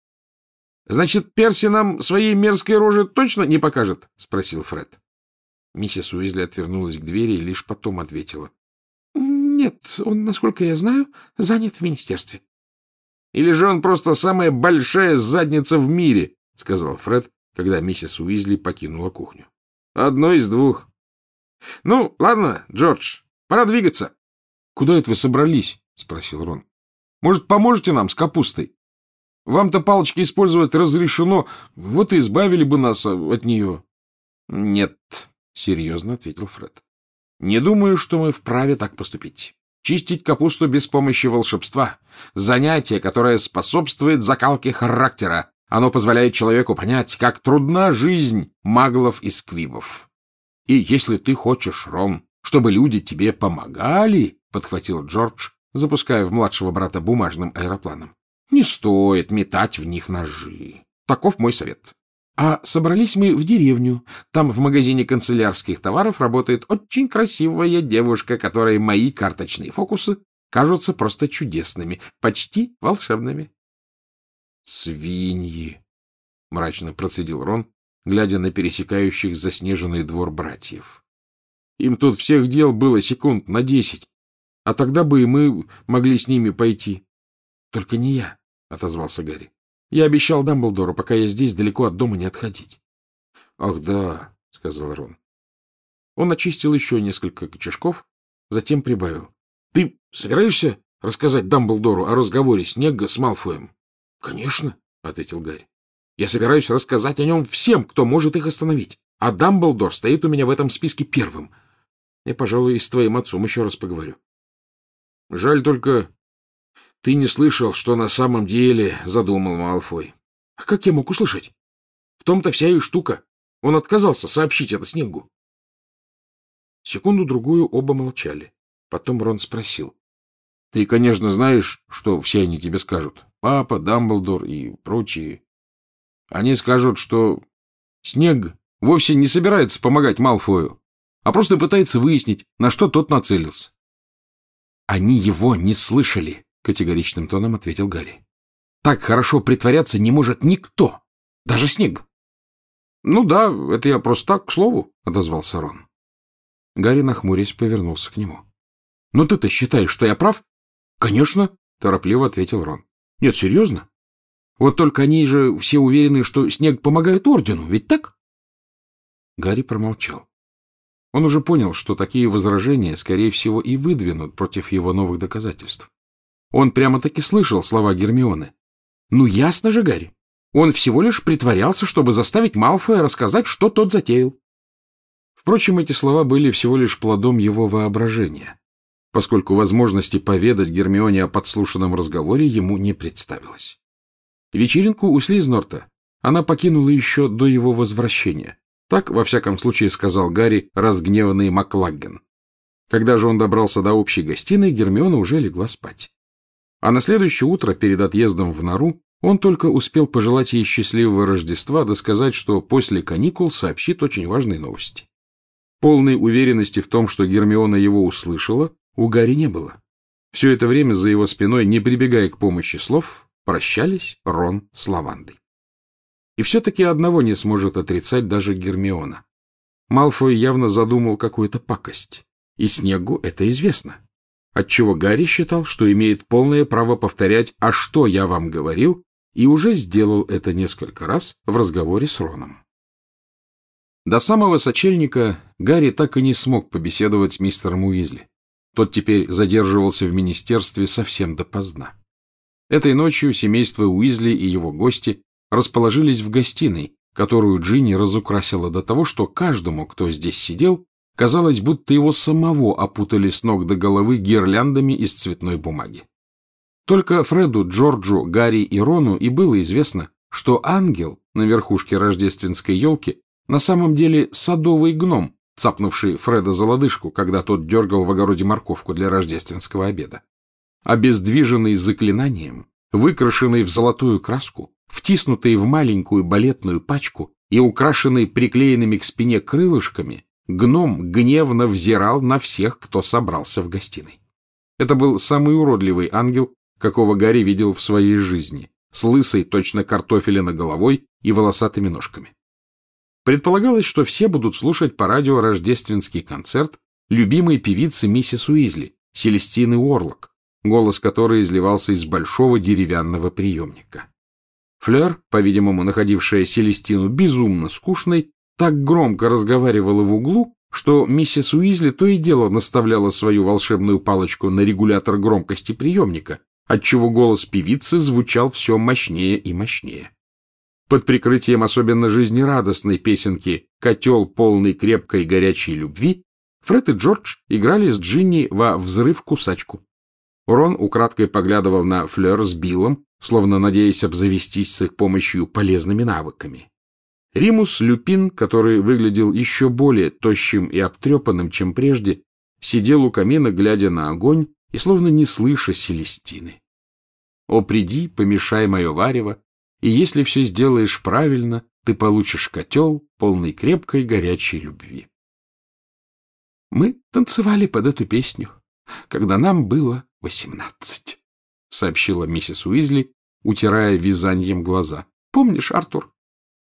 — Значит, Перси нам своей мерзкой рожи точно не покажет? — спросил Фред. Миссис Уизли отвернулась к двери и лишь потом ответила. — Нет, он, насколько я знаю, занят в министерстве. — Или же он просто самая большая задница в мире, — сказал Фред, когда миссис Уизли покинула кухню. — Одно из двух. — Ну, ладно, Джордж, пора двигаться. — Куда это вы собрались? — спросил Рон. — Может, поможете нам с капустой? Вам-то палочки использовать разрешено, вот и избавили бы нас от нее. — Нет, — серьезно ответил Фред. — Не думаю, что мы вправе так поступить. Чистить капусту без помощи волшебства — занятие, которое способствует закалке характера. Оно позволяет человеку понять, как трудна жизнь маглов и сквибов. — И если ты хочешь, Рон, чтобы люди тебе помогали, — подхватил Джордж, запуская в младшего брата бумажным аэропланом, — не стоит метать в них ножи. Таков мой совет. А собрались мы в деревню. Там в магазине канцелярских товаров работает очень красивая девушка, которой мои карточные фокусы кажутся просто чудесными, почти волшебными. — Свиньи! — мрачно процедил Рон, глядя на пересекающих заснеженный двор братьев. — Им тут всех дел было секунд на 10, а тогда бы и мы могли с ними пойти. — Только не я, — отозвался Гарри. — Я обещал Дамблдору, пока я здесь, далеко от дома не отходить. — Ах, да, — сказал Рон. Он очистил еще несколько кочешков, затем прибавил. — Ты собираешься рассказать Дамблдору о разговоре Снегга с Малфоем? — Конечно, — ответил Гарри. — Я собираюсь рассказать о нем всем, кто может их остановить. А Дамблдор стоит у меня в этом списке первым. Я, пожалуй, и с твоим отцом еще раз поговорю. — Жаль только, ты не слышал, что на самом деле задумал Малфой. — А как я мог услышать? В том-то вся и штука. Он отказался сообщить это Снеггу. Секунду-другую оба молчали. Потом Рон спросил. — Ты, конечно, знаешь, что все они тебе скажут. Папа, Дамблдор и прочие. Они скажут, что Снегг вовсе не собирается помогать Малфою, а просто пытается выяснить, на что тот нацелился. — Они его не слышали, — категоричным тоном ответил Гарри. — Так хорошо притворяться не может никто, даже Снегг. — Ну да, это я просто так, к слову, — отозвался Рон. Гарри, нахмурясь, повернулся к нему. — Ну ты-то считаешь, что я прав? — Конечно, — торопливо ответил Рон. — Нет, серьезно. Вот только они же все уверены, что Снегг помогает Ордену, ведь так? Гарри промолчал. Он уже понял, что такие возражения, скорее всего, и выдвинут против его новых доказательств. Он прямо-таки слышал слова Гермионы. Ну, ясно же, Гарри. Он всего лишь притворялся, чтобы заставить Малфоя рассказать, что тот затеял. Впрочем, эти слова были всего лишь плодом его воображения, поскольку возможности поведать Гермионе о подслушанном разговоре ему не представилось. Вечеринку у Слизнорта она покинула еще до его возвращения, Так, во всяком случае, сказал Гарри, разгневанный Маклагген. Когда же он добрался до общей гостиной, Гермиона уже легла спать. А на следующее утро, перед отъездом в нору, он только успел пожелать ей счастливого Рождества, да сказать, что после каникул сообщит очень важные новости. Полной уверенности в том, что Гермиона его услышала, у Гарри не было. Все это время за его спиной, не прибегая к помощи слов, прощались Рон с Лавандой. И все-таки одного не сможет отрицать даже Гермиона. Малфой явно задумал какую-то пакость, и Снеггу это известно, отчего Гарри считал, что имеет полное право повторять «а что я вам говорил», и уже сделал это несколько раз в разговоре с Роном. До самого сочельника Гарри так и не смог побеседовать с мистером Уизли. Тот теперь задерживался в министерстве совсем допоздна. Этой ночью семейство Уизли и его гости расположились в гостиной, которую Джинни разукрасила до того, что каждому, кто здесь сидел, казалось, будто его самого опутали с ног до головы гирляндами из цветной бумаги. Только Фреду, Джорджу, Гарри и Рону и было известно, что ангел на верхушке рождественской елки на самом деле садовый гном, цапнувший Фреда за лодыжку, когда тот дергал в огороде морковку для рождественского обеда. Обездвиженный заклинанием, выкрашенный в золотую краску, втиснутый в маленькую балетную пачку и украшенный приклеенными к спине крылышками, гном гневно взирал на всех, кто собрался в гостиной. Это был самый уродливый ангел, какого Гарри видел в своей жизни, с лысой, точно картофелина головой и волосатыми ножками. Предполагалось, что все будут слушать по радио рождественский концерт любимой певицы миссис Уизли, Селестины Уорлок, голос которой изливался из большого деревянного приемника. Флёр, по-видимому, находившая Селестину безумно скучной, так громко разговаривала в углу, что миссис Уизли то и дело наставляла свою волшебную палочку на регулятор громкости приемника, отчего голос певицы звучал все мощнее и мощнее. Под прикрытием особенно жизнерадостной песенки «Котел, полный крепкой горячей любви» Фред и Джордж играли с Джинни во «Взрыв-кусачку». Рон украдкой поглядывал на Флёр с Биллом, словно надеясь обзавестись с их помощью полезными навыками. Римус Люпин, который выглядел еще более тощим и обтрепанным, чем прежде, сидел у камина, глядя на огонь и словно не слыша Селестины. «О, приди, помешай мое варево, и если все сделаешь правильно, ты получишь котел, полный крепкой горячей любви». «Мы танцевали под эту песню, когда нам было 18, — сообщила миссис Уизли, утирая вязаньем глаза. — Помнишь, Артур?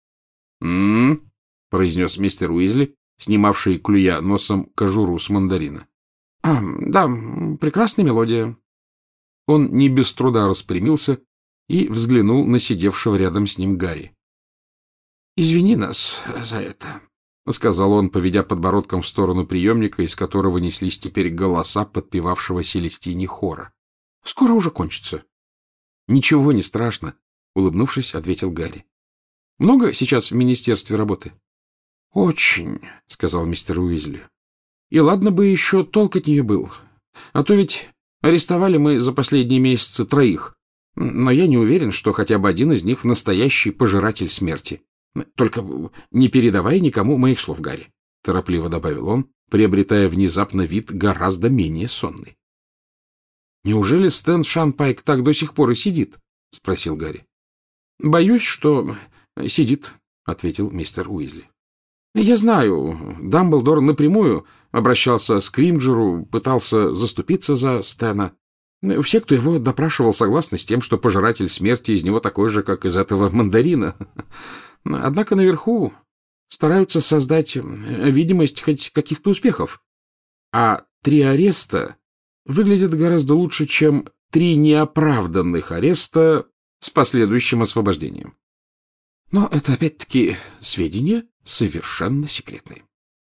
— произнес мистер Уизли, снимавший, клюя носом, кожуру с мандарина. — Да, прекрасная мелодия. Он не без труда распрямился и взглянул на сидевшего рядом с ним Гарри. — Извини нас за это, — сказал он, поведя подбородком в сторону приемника, из которого неслись теперь голоса подпевавшего Селестине хора. — Скоро уже кончится. — Ничего не страшно, — улыбнувшись, ответил Гарри. — Много сейчас в министерстве работы? — Очень, — сказал мистер Уизли. — И ладно бы еще толк от нее был. А то ведь арестовали мы за последние месяцы 3, но я не уверен, что хотя бы один из них настоящий пожиратель смерти. Только не передавай никому моих слов, Гарри, — торопливо добавил он, приобретая внезапно вид гораздо менее сонный. — Неужели Стэн Шанпайк так до сих пор и сидит? — спросил Гарри. — Боюсь, что сидит, — ответил мистер Уизли. — Я знаю, Дамблдор напрямую обращался к Кримджеру, пытался заступиться за Стэна. Все, кто его допрашивал, согласны с тем, что пожиратель смерти из него такой же, как из этого мандарина. Однако наверху стараются создать видимость хоть каких-то успехов. А 3 ареста выглядят гораздо лучше, чем 3 неоправданных ареста с последующим освобождением. Но это, опять-таки, сведения совершенно секретные.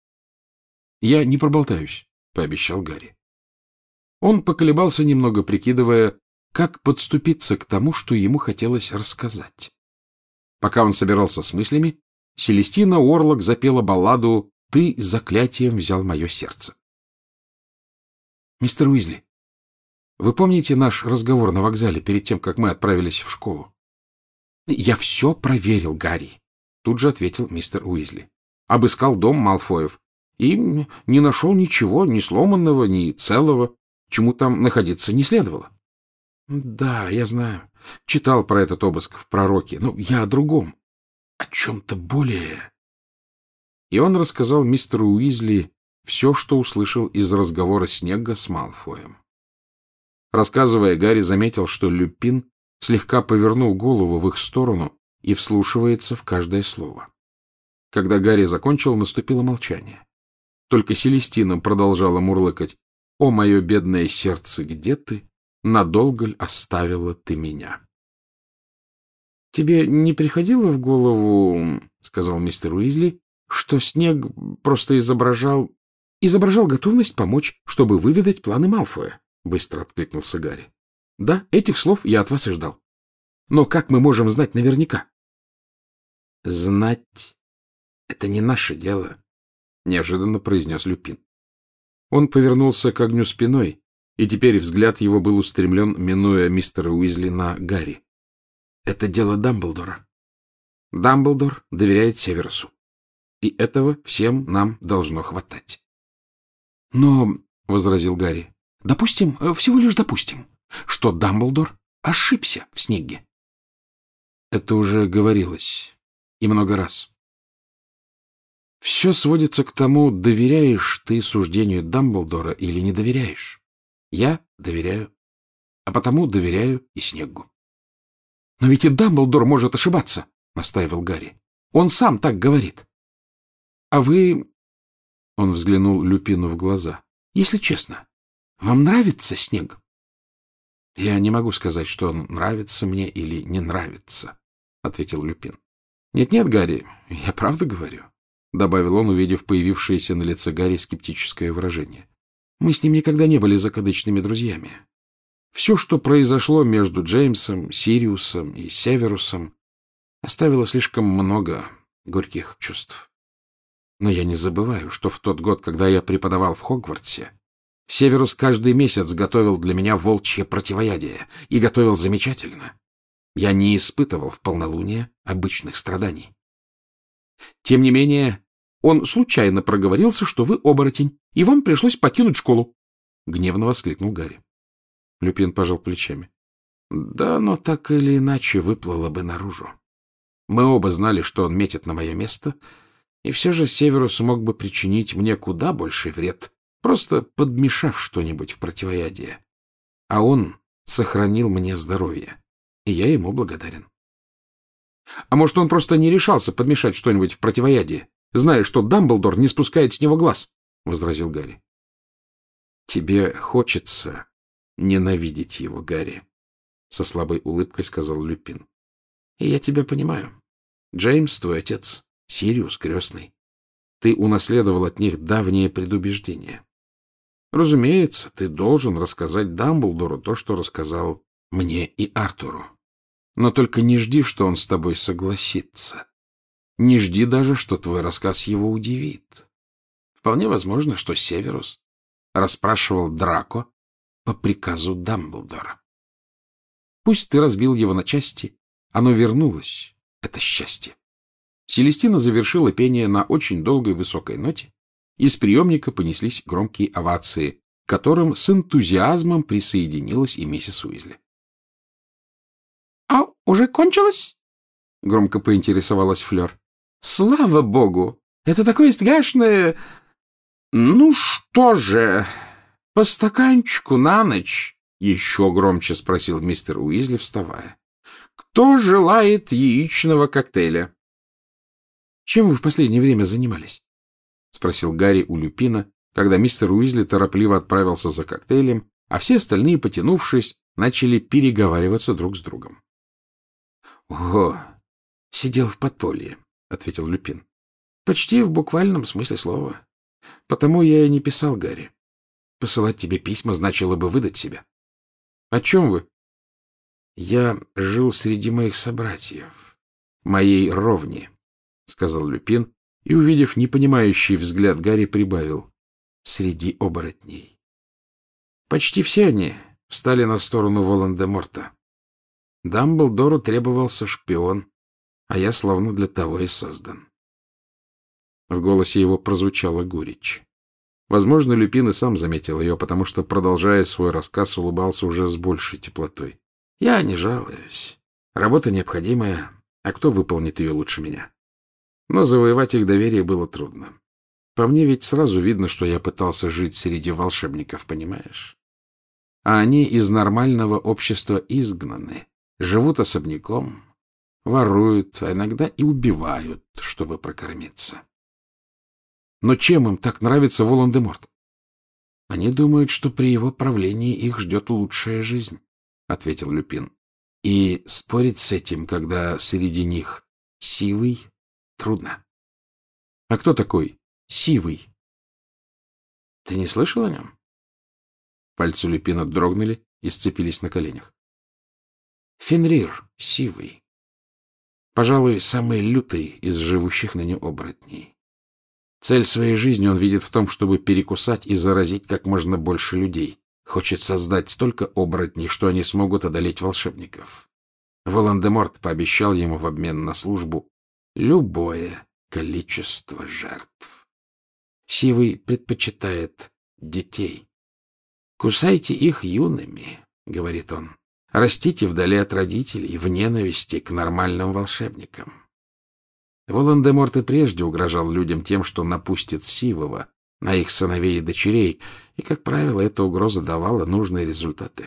— Я не проболтаюсь, — пообещал Гарри. Он поколебался немного, прикидывая, как подступиться к тому, что ему хотелось рассказать. Пока он собирался с мыслями, Селестина Уорлок запела балладу «Ты заклятием взял мое сердце». — Мистер Уизли, вы помните наш разговор на вокзале перед тем, как мы отправились в школу? — Я все проверил, Гарри, — тут же ответил мистер Уизли. — обыскал дом Малфоев и не нашел ничего, ни сломанного, ни целого, чему там находиться не следовало. — Да, я знаю. Читал про этот обыск в «Пророке». Но я о другом. О чем-то более... И он рассказал мистеру Уизли все, что услышал из разговора Снегга с Малфоем. Рассказывая, Гарри заметил, что Люпин слегка повернул голову в их сторону и вслушивается в каждое слово. Когда Гарри закончил, наступило молчание. Только Селестина продолжала мурлыкать: «О, мое бедное сердце, где ты? Надолго ль оставила ты меня?» — Тебе не приходило в голову, — сказал мистер Уизли, — что Снег просто изображал готовность помочь, чтобы выведать планы Малфоя? — быстро откликнулся Гарри. — Да, этих слов я от вас и ждал. Но как мы можем знать наверняка? — Знать — это не наше дело, — неожиданно произнес Люпин. Он повернулся к огню спиной, и теперь взгляд его был устремлен, минуя мистера Уизли, на Гарри. Это дело Дамблдора. Дамблдор доверяет Северусу. И этого всем нам должно хватать. — Но, — возразил Гарри, — допустим, всего лишь допустим, что Дамблдор ошибся в Снегге. Это уже говорилось. И много раз. Все сводится к тому, доверяешь ты суждению Дамблдора или не доверяешь. Я доверяю, а потому доверяю и Снеггу. — Но ведь и Дамблдор может ошибаться, — настаивал Гарри. — Он сам так говорит. — А вы... — он взглянул Люпину в глаза. — Если честно, вам нравится Снегг? — Я не могу сказать, что он нравится мне или не нравится, — ответил Люпин. — Нет-нет, Гарри, я правда говорю, — добавил он, увидев появившееся на лице Гарри скептическое выражение. — Мы с ним никогда не были закадычными друзьями. Все, что произошло между Джеймсом, Сириусом и Северусом, оставило слишком много горьких чувств. Но я не забываю, что в тот год, когда я преподавал в Хогвартсе, Северус каждый месяц готовил для меня волчье противоядие, и готовил замечательно. Я не испытывал в полнолуние обычных страданий. Тем не менее, он случайно проговорился, что вы оборотень, и вам пришлось покинуть школу, — гневно воскликнул Гарри. Люпин пожал плечами. Да, но так или иначе выплыло бы наружу. Мы оба знали, что он метит на мое место, и все же Северус мог бы причинить мне куда больший вред, просто подмешав что-нибудь в противоядие. А он сохранил мне здоровье, и я ему благодарен. — А может, он просто не решался подмешать что-нибудь в противоядие, зная, что Дамблдор не спускает с него глаз? — возразил Гарри. — Тебе хочется ненавидеть его, Гарри, — со слабой улыбкой сказал Люпин. — И я тебя понимаю. Джеймс — твой отец, Сириус — крестный. Ты унаследовал от них давние предубеждения. Разумеется, ты должен рассказать Дамблдору то, что рассказал мне и Артуру. Но только не жди, что он с тобой согласится. Не жди даже, что твой рассказ его удивит. Вполне возможно, что Северус расспрашивал Драко по приказу Дамблдора. Пусть ты разбил его на части, оно вернулось, это счастье. Селестина завершила пение на очень долгой высокой ноте, из приемника понеслись громкие овации, к которым с энтузиазмом присоединилась и миссис Уизли. — А уже кончилось? — громко поинтересовалась Флёр. — Слава богу! Это такое страшное... — Ну что же, по стаканчику на ночь? — еще громче спросил мистер Уизли, вставая. — Кто желает яичного коктейля? — Чем вы в последнее время занимались? — спросил Гарри у Люпина, когда мистер Уизли торопливо отправился за коктейлем, а все остальные, потянувшись, начали переговариваться друг с другом. — О, сидел в подполье, — ответил Люпин. — Почти в буквальном смысле слова. Потому я и не писал, Гарри. Посылать тебе письма значило бы выдать себя. — О чем вы? — Я жил среди моих собратьев, моей ровни, — сказал Люпин, и, увидев непонимающий взгляд, Гарри прибавил: — среди оборотней. Почти все они встали на сторону Волан-де-Морта. Дамблдору требовался шпион, а я словно для того и создан. В голосе его прозвучала горечь. Возможно, Люпин и сам заметил ее, потому что, продолжая свой рассказ, улыбался уже с большей теплотой. «Я не жалуюсь. Работа необходимая, а кто выполнит ее лучше меня? Но завоевать их доверие было трудно. По мне ведь сразу видно, что я пытался жить среди волшебников, понимаешь? А они из нормального общества изгнаны, живут особняком, воруют, а иногда и убивают, чтобы прокормиться. Но чем им так нравится Волан-де-Морт? Они думают, что при его правлении их ждет лучшая жизнь, — ответил Люпин. И спорить с этим, когда среди них Сивый, трудно. А кто такой Сивый? Ты не слышал о нем? Пальцы Люпина дрогнули и сцепились на коленях. Фенрир Сивый. Пожалуй, самый лютый из живущих ныне оборотней. Цель своей жизни он видит в том, чтобы перекусать и заразить как можно больше людей. Хочет создать столько оборотней, что они смогут одолеть волшебников. Волан-де-Морт пообещал ему в обмен на службу любое количество жертв. Сивый предпочитает детей. «Кусайте их юными», — говорит он. «Растите вдали от родителей, в ненависти к нормальным волшебникам». Волан-де-Морт и прежде угрожал людям тем, что напустит Сивого на их сыновей и дочерей, и, как правило, эта угроза давала нужные результаты.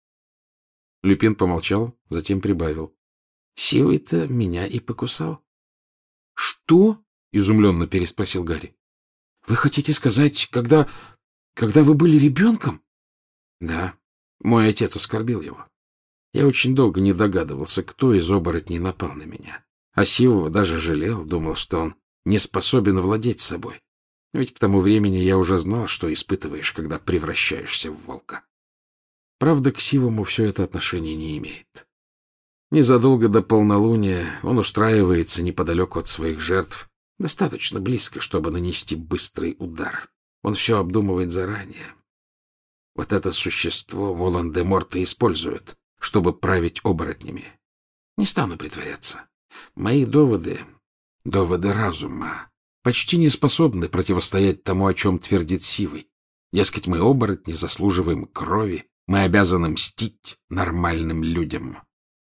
Люпин помолчал, затем прибавил. — Сивый-то меня и покусал. — Что? — изумленно переспросил Гарри. — Вы хотите сказать, когда вы были ребенком? — Да. Мой отец оскорбил его. Я очень долго не догадывался, кто из оборотней напал на меня. А Сивого даже жалел, думал, что он не способен владеть собой. Ведь к тому времени я уже знал, что испытываешь, когда превращаешься в волка. Правда, к Сивому все это отношение не имеет. Незадолго до полнолуния он устраивается неподалеку от своих жертв, достаточно близко, чтобы нанести быстрый удар. Он все обдумывает заранее. Вот это существо Волан-де-Морта использует, чтобы править оборотнями. Не стану притворяться. Мои доводы разума, почти не способны противостоять тому, о чем твердит Сивый. Дескать, мы оборотни заслуживаем крови, мы обязаны мстить нормальным людям.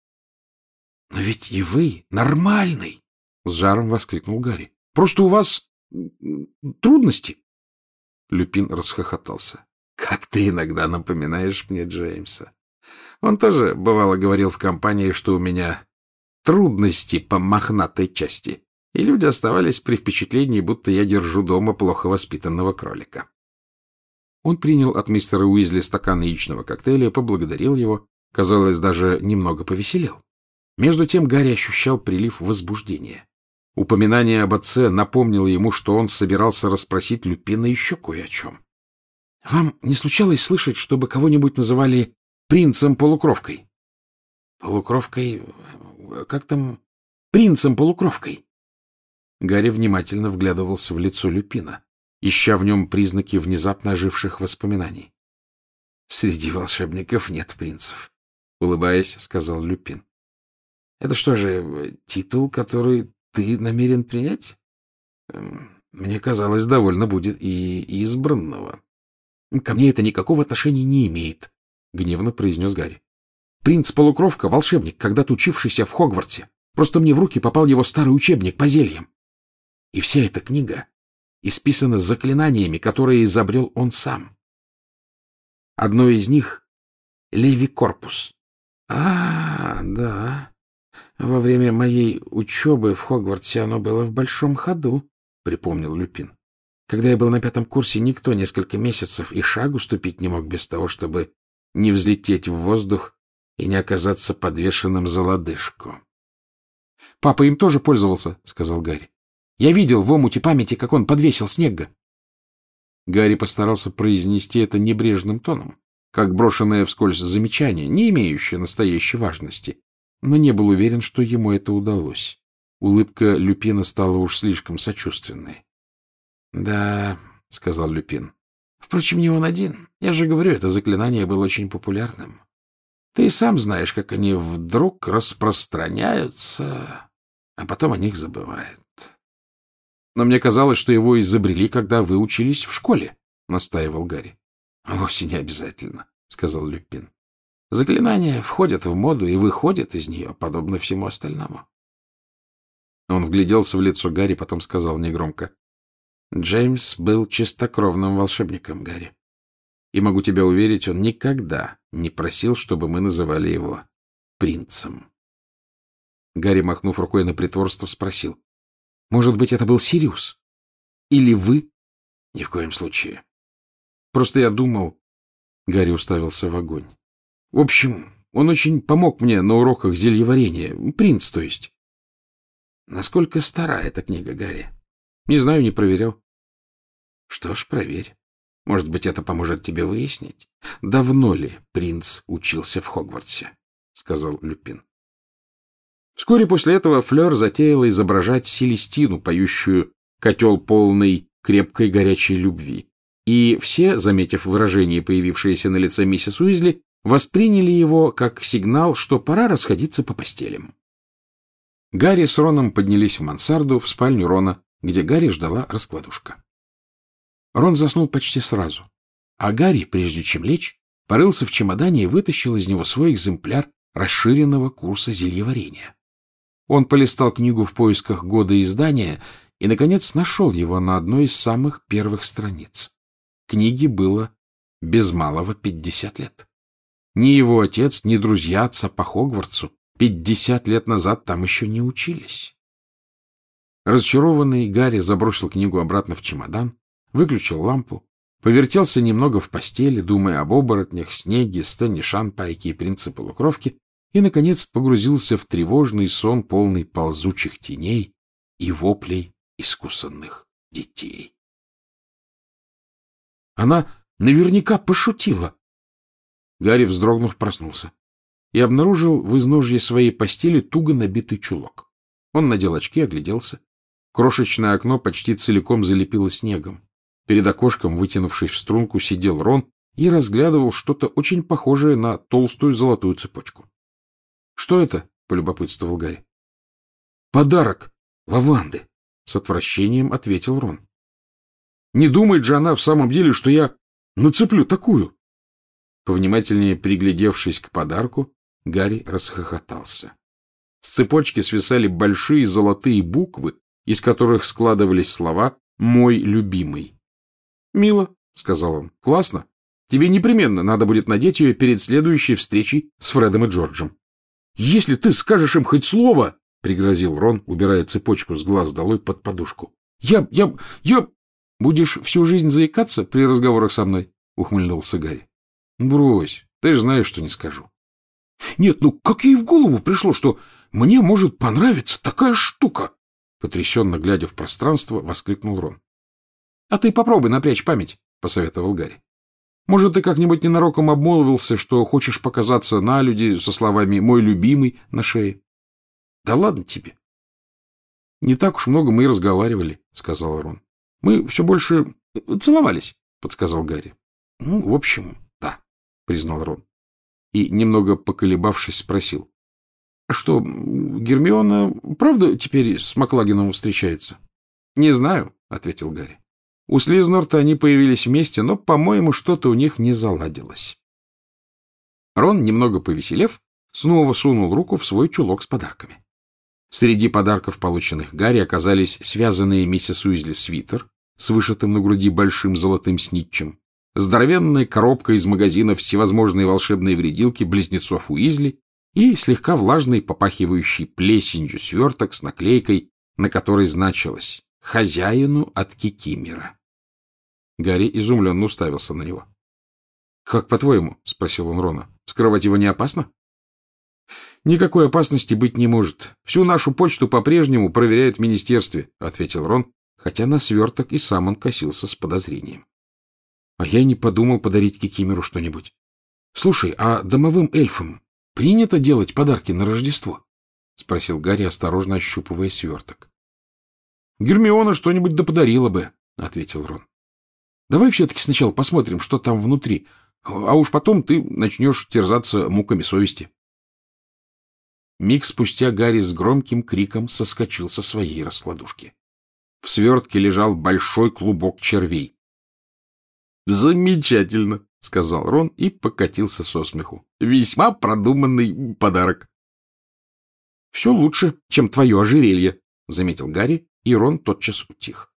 — Но ведь и вы нормальный! — с жаром воскликнул Гарри. — Просто у вас трудности. Люпин расхохотался. — Как ты иногда напоминаешь мне Джеймса. Он тоже, бывало, говорил в компании, что у меня трудности по мохнатой части, и люди оставались при впечатлении, будто я держу дома плохо воспитанного кролика. Он принял от мистера Уизли стакан яичного коктейля, поблагодарил его, казалось, даже немного повеселел. Между тем Гарри ощущал прилив возбуждения. Упоминание об отце напомнило ему, что он собирался расспросить Люпина еще кое о чем. — Вам не случалось слышать, чтобы кого-нибудь называли принцем-полукровкой? — Полукровкой? Как там? Принцем-полукровкой. Гарри внимательно вглядывался в лицо Люпина, ища в нем признаки внезапно оживших воспоминаний. — Среди волшебников нет принцев, — улыбаясь, сказал Люпин. — Это что же, титул, который ты намерен принять? Мне казалось, довольно будет и избранного. — Ко мне это никакого отношения не имеет, — гневно произнес Гарри. — Принц-полукровка — волшебник, когда-то учившийся в Хогвартсе. Просто мне в руки попал его старый учебник по зельям. И вся эта книга исписана заклинаниями, которые изобрел он сам. Одно из них — Леви-корпус. — да. Во время моей учебы в Хогвартсе оно было в большом ходу, — припомнил Люпин. Когда я был на 5 курсе, никто несколько месяцев и шагу ступить не мог без того, чтобы не взлететь в воздух и не оказаться подвешенным за лодыжку. — Папа им тоже пользовался, — сказал Гарри. — Я видел в омуте памяти, как он подвесил Снегга. Гарри постарался произнести это небрежным тоном, как брошенное вскользь замечание, не имеющее настоящей важности, но не был уверен, что ему это удалось. Улыбка Люпина стала уж слишком сочувственной. — Да, — сказал Люпин. — Впрочем, не он один. Я же говорю, это заклинание было очень популярным. Ты сам знаешь, как они вдруг распространяются, а потом о них забывают. Но мне казалось, что его изобрели, когда вы учились в школе, — настаивал Гарри. — Вовсе не обязательно, — сказал Люпин. — Заклинания входят в моду и выходят из нее, подобно всему остальному. Он вгляделся в лицо Гарри, потом сказал негромко: — Джеймс был чистокровным волшебником, Гарри. И могу тебя уверить, он никогда не просил, чтобы мы называли его принцем. Гарри, махнув рукой на притворство, спросил: — Может быть, это был Сириус? Или вы? — Ни в коем случае. Просто я думал... Гарри уставился в огонь. В общем, он очень помог мне на уроках зельеварения. Принц, то есть. Насколько стара эта книга, Гарри? Не знаю, не проверял. Что ж, проверь. Может быть, это поможет тебе выяснить, давно ли принц учился в Хогвартсе, — сказал Люпин. Вскоре после этого Флёр затеяла изображать Селестину, поющую «Котел полный крепкой горячей любви». И все, заметив выражение, появившееся на лице миссис Уизли, восприняли его как сигнал, что пора расходиться по постелям. Гарри с Роном поднялись в мансарду, в спальню Рона, где Гарри ждала раскладушка. Рон заснул почти сразу, а Гарри, прежде чем лечь, порылся в чемодане и вытащил из него свой экземпляр расширенного курса зельеварения. Он полистал книгу в поисках года издания и, наконец, нашел его на одной из самых первых страниц. Книге было без малого 50 лет. Ни его отец, ни друзья отца по Хогвартсу 50 лет назад там еще не учились. Разочарованный, Гарри забросил книгу обратно в чемодан, выключил лампу, повертелся немного в постели, думая об оборотнях, снеге, Стэнни Шанпайке и принце полукровки, и, наконец, погрузился в тревожный сон, полный ползучих теней и воплей искусанных детей. Она наверняка пошутила. Гарри, вздрогнув, проснулся и обнаружил в изножье своей постели туго набитый чулок. Он надел очки, огляделся. Крошечное окно почти целиком залепило снегом. Перед окошком, вытянувшись в струнку, сидел Рон и разглядывал что-то очень похожее на толстую золотую цепочку. — Что это? — полюбопытствовал Гарри. — Подарок лаванды, — с отвращением ответил Рон. — Не думает же она в самом деле, что я нацеплю такую? Повнимательнее приглядевшись к подарку, Гарри расхохотался. С цепочки свисали большие золотые буквы, из которых складывались слова «Мой любимый». — Мило, — сказал он. — Классно. Тебе непременно надо будет надеть ее перед следующей встречей с Фредом и Джорджем. — Если ты скажешь им хоть слово, — пригрозил Рон, убирая цепочку с глаз долой под подушку. — Я... Будешь всю жизнь заикаться при разговорах со мной? — ухмыльнулся Гарри. — Брось, ты же знаешь, что не скажу. — Нет, ну как ей в голову пришло, что мне может понравиться такая штука? Потрясенно глядя в пространство, воскликнул Рон. — А ты попробуй напрячь память, — посоветовал Гарри. — Может, ты как-нибудь ненароком обмолвился, что хочешь показаться на люди со словами «мой любимый» на шее? — Да ладно тебе. — Не так уж много мы и разговаривали, — сказал Рон. — Мы все больше целовались, — подсказал Гарри. — Ну, в общем, да, — признал Рон. И, немного поколебавшись, спросил. — А что, Гермиона правда теперь с Маклагином встречается? — Не знаю, — ответил Гарри. У Слизнорта они появились вместе, но, по-моему, что-то у них не заладилось. Рон, немного повеселев, снова сунул руку в свой чулок с подарками. Среди подарков, полученных Гарри, оказались связанные миссис Уизли свитер с вышитым на груди большим золотым снитчем, здоровенная коробка из магазина всевозможные волшебные вредилки близнецов Уизли и слегка влажный, попахивающий плесенью сверток с наклейкой, на которой значилось «Хозяину от Кикимора». Гарри изумленно уставился на него. — Как по-твоему? — спросил он Рона. — Вскрывать его не опасно? — Никакой опасности быть не может. Всю нашу почту по-прежнему проверяют в министерстве, — ответил Рон, хотя на сверток и сам он косился с подозрением. — А я и не подумал подарить Кикимору что-нибудь. — Слушай, а домовым эльфам принято делать подарки на Рождество? — спросил Гарри, осторожно ощупывая сверток. — Гермиона что-нибудь да подарила бы, — ответил Рон. — Давай все-таки сначала посмотрим, что там внутри, а уж потом ты начнешь терзаться муками совести. Миг спустя Гарри с громким криком соскочил со своей раскладушки. В свертке лежал большой клубок червей. — Замечательно, — сказал Рон и покатился со смеху. — Весьма продуманный подарок. — Все лучше, чем твое ожерелье, — заметил Гарри, и Рон тотчас утих.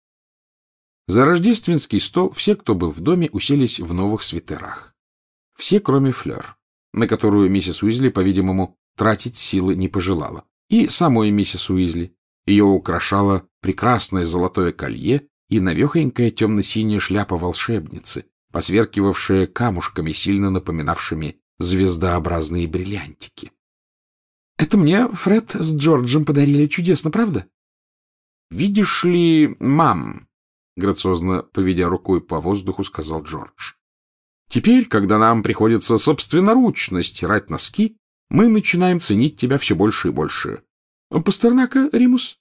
За рождественский стол все, кто был в доме, уселись в новых свитерах. Все, кроме Флёр, на которую миссис Уизли, по-видимому, тратить силы не пожелала. И самой миссис Уизли. Ее украшало прекрасное золотое колье и навехонькая темно-синяя шляпа волшебницы, посверкивавшая камушками, сильно напоминавшими звездообразные бриллиантики. — Это мне Фред с Джорджем подарили. Чудесно, правда? — Видишь ли, мам, — грациозно поведя рукой по воздуху, сказал Джордж, — теперь, когда нам приходится собственноручно стирать носки, мы начинаем ценить тебя все больше и больше. Пастернака, Римус?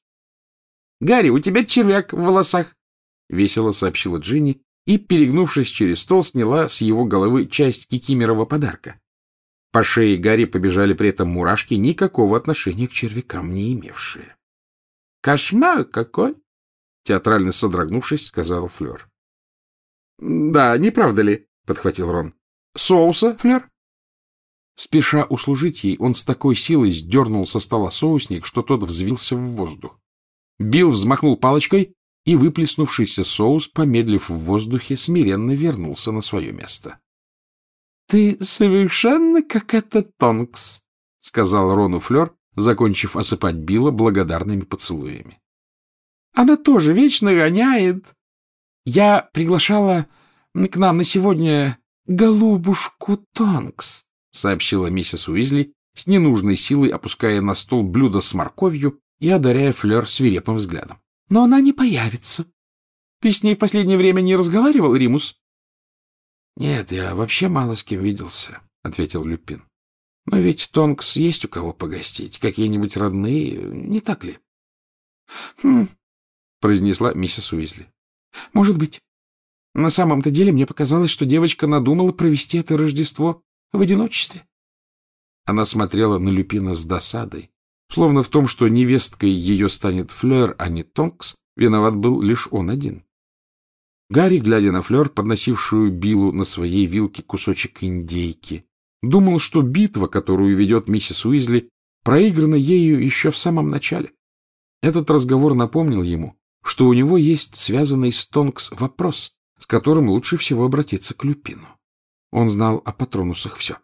— Гарри, у тебя червяк в волосах, — весело сообщила Джинни и, перегнувшись через стол, сняла с его головы часть кикимерова подарка. По шее Гарри побежали при этом мурашки, никакого отношения к червякам не имевшие. — Кошмар какой! — театрально содрогнувшись, сказала Флёр. — Да, не правда ли? — подхватил Рон. — Соуса, Флёр? Спеша услужить ей, он с такой силой сдернул со стола соусник, что тот взвился в воздух. Билл взмахнул палочкой, и выплеснувшийся соус, помедлив в воздухе, смиренно вернулся на свое место. — Ты совершенно как этот Тонкс, — сказал Рону Флёр, закончив осыпать Билла благодарными поцелуями. — Она тоже вечно гоняет. Я приглашала к нам на сегодня голубушку Тонкс, — сообщила миссис Уизли, с ненужной силой опуская на стол блюдо с морковью и одаряя Флёр свирепым взглядом. — Но она не появится. Ты с ней в последнее время не разговаривал, Римус? — Нет, я вообще мало с кем виделся, — ответил Люпин. — Но ведь Тонкс есть у кого погостить, какие-нибудь родные, не так ли? — Хм, — произнесла миссис Уизли. — Может быть. На самом-то деле мне показалось, что девочка надумала провести это Рождество в одиночестве. Она смотрела на Люпина с досадой, словно в том, что невесткой ее станет Флёр, а не Тонкс, виноват был лишь он один. Гарри, глядя на Флёр, подносившую Биллу на своей вилке кусочек индейки, думал, что битва, которую ведет миссис Уизли, проиграна ею еще в самом начале. Этот разговор напомнил ему, что у него есть связанный с Тонкс вопрос, с которым лучше всего обратиться к Люпину. Он знал о патронусах все.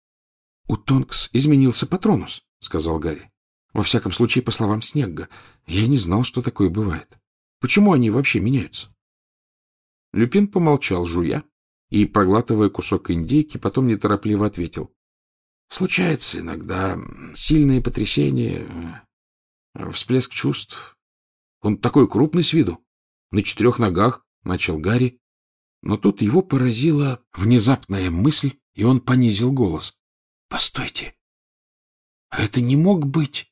— У Тонкс изменился патронус, — сказал Гарри. Во всяком случае, по словам Снегга, я не знал, что такое бывает. Почему они вообще меняются? Люпин помолчал, жуя, и, проглатывая кусок индейки, потом неторопливо ответил. — Случается иногда сильное потрясение, всплеск чувств. Он такой крупный с виду, на 4 ногах, — начал Гарри. Но тут его поразила внезапная мысль, и он понизил голос. — Постойте, а это не мог быть...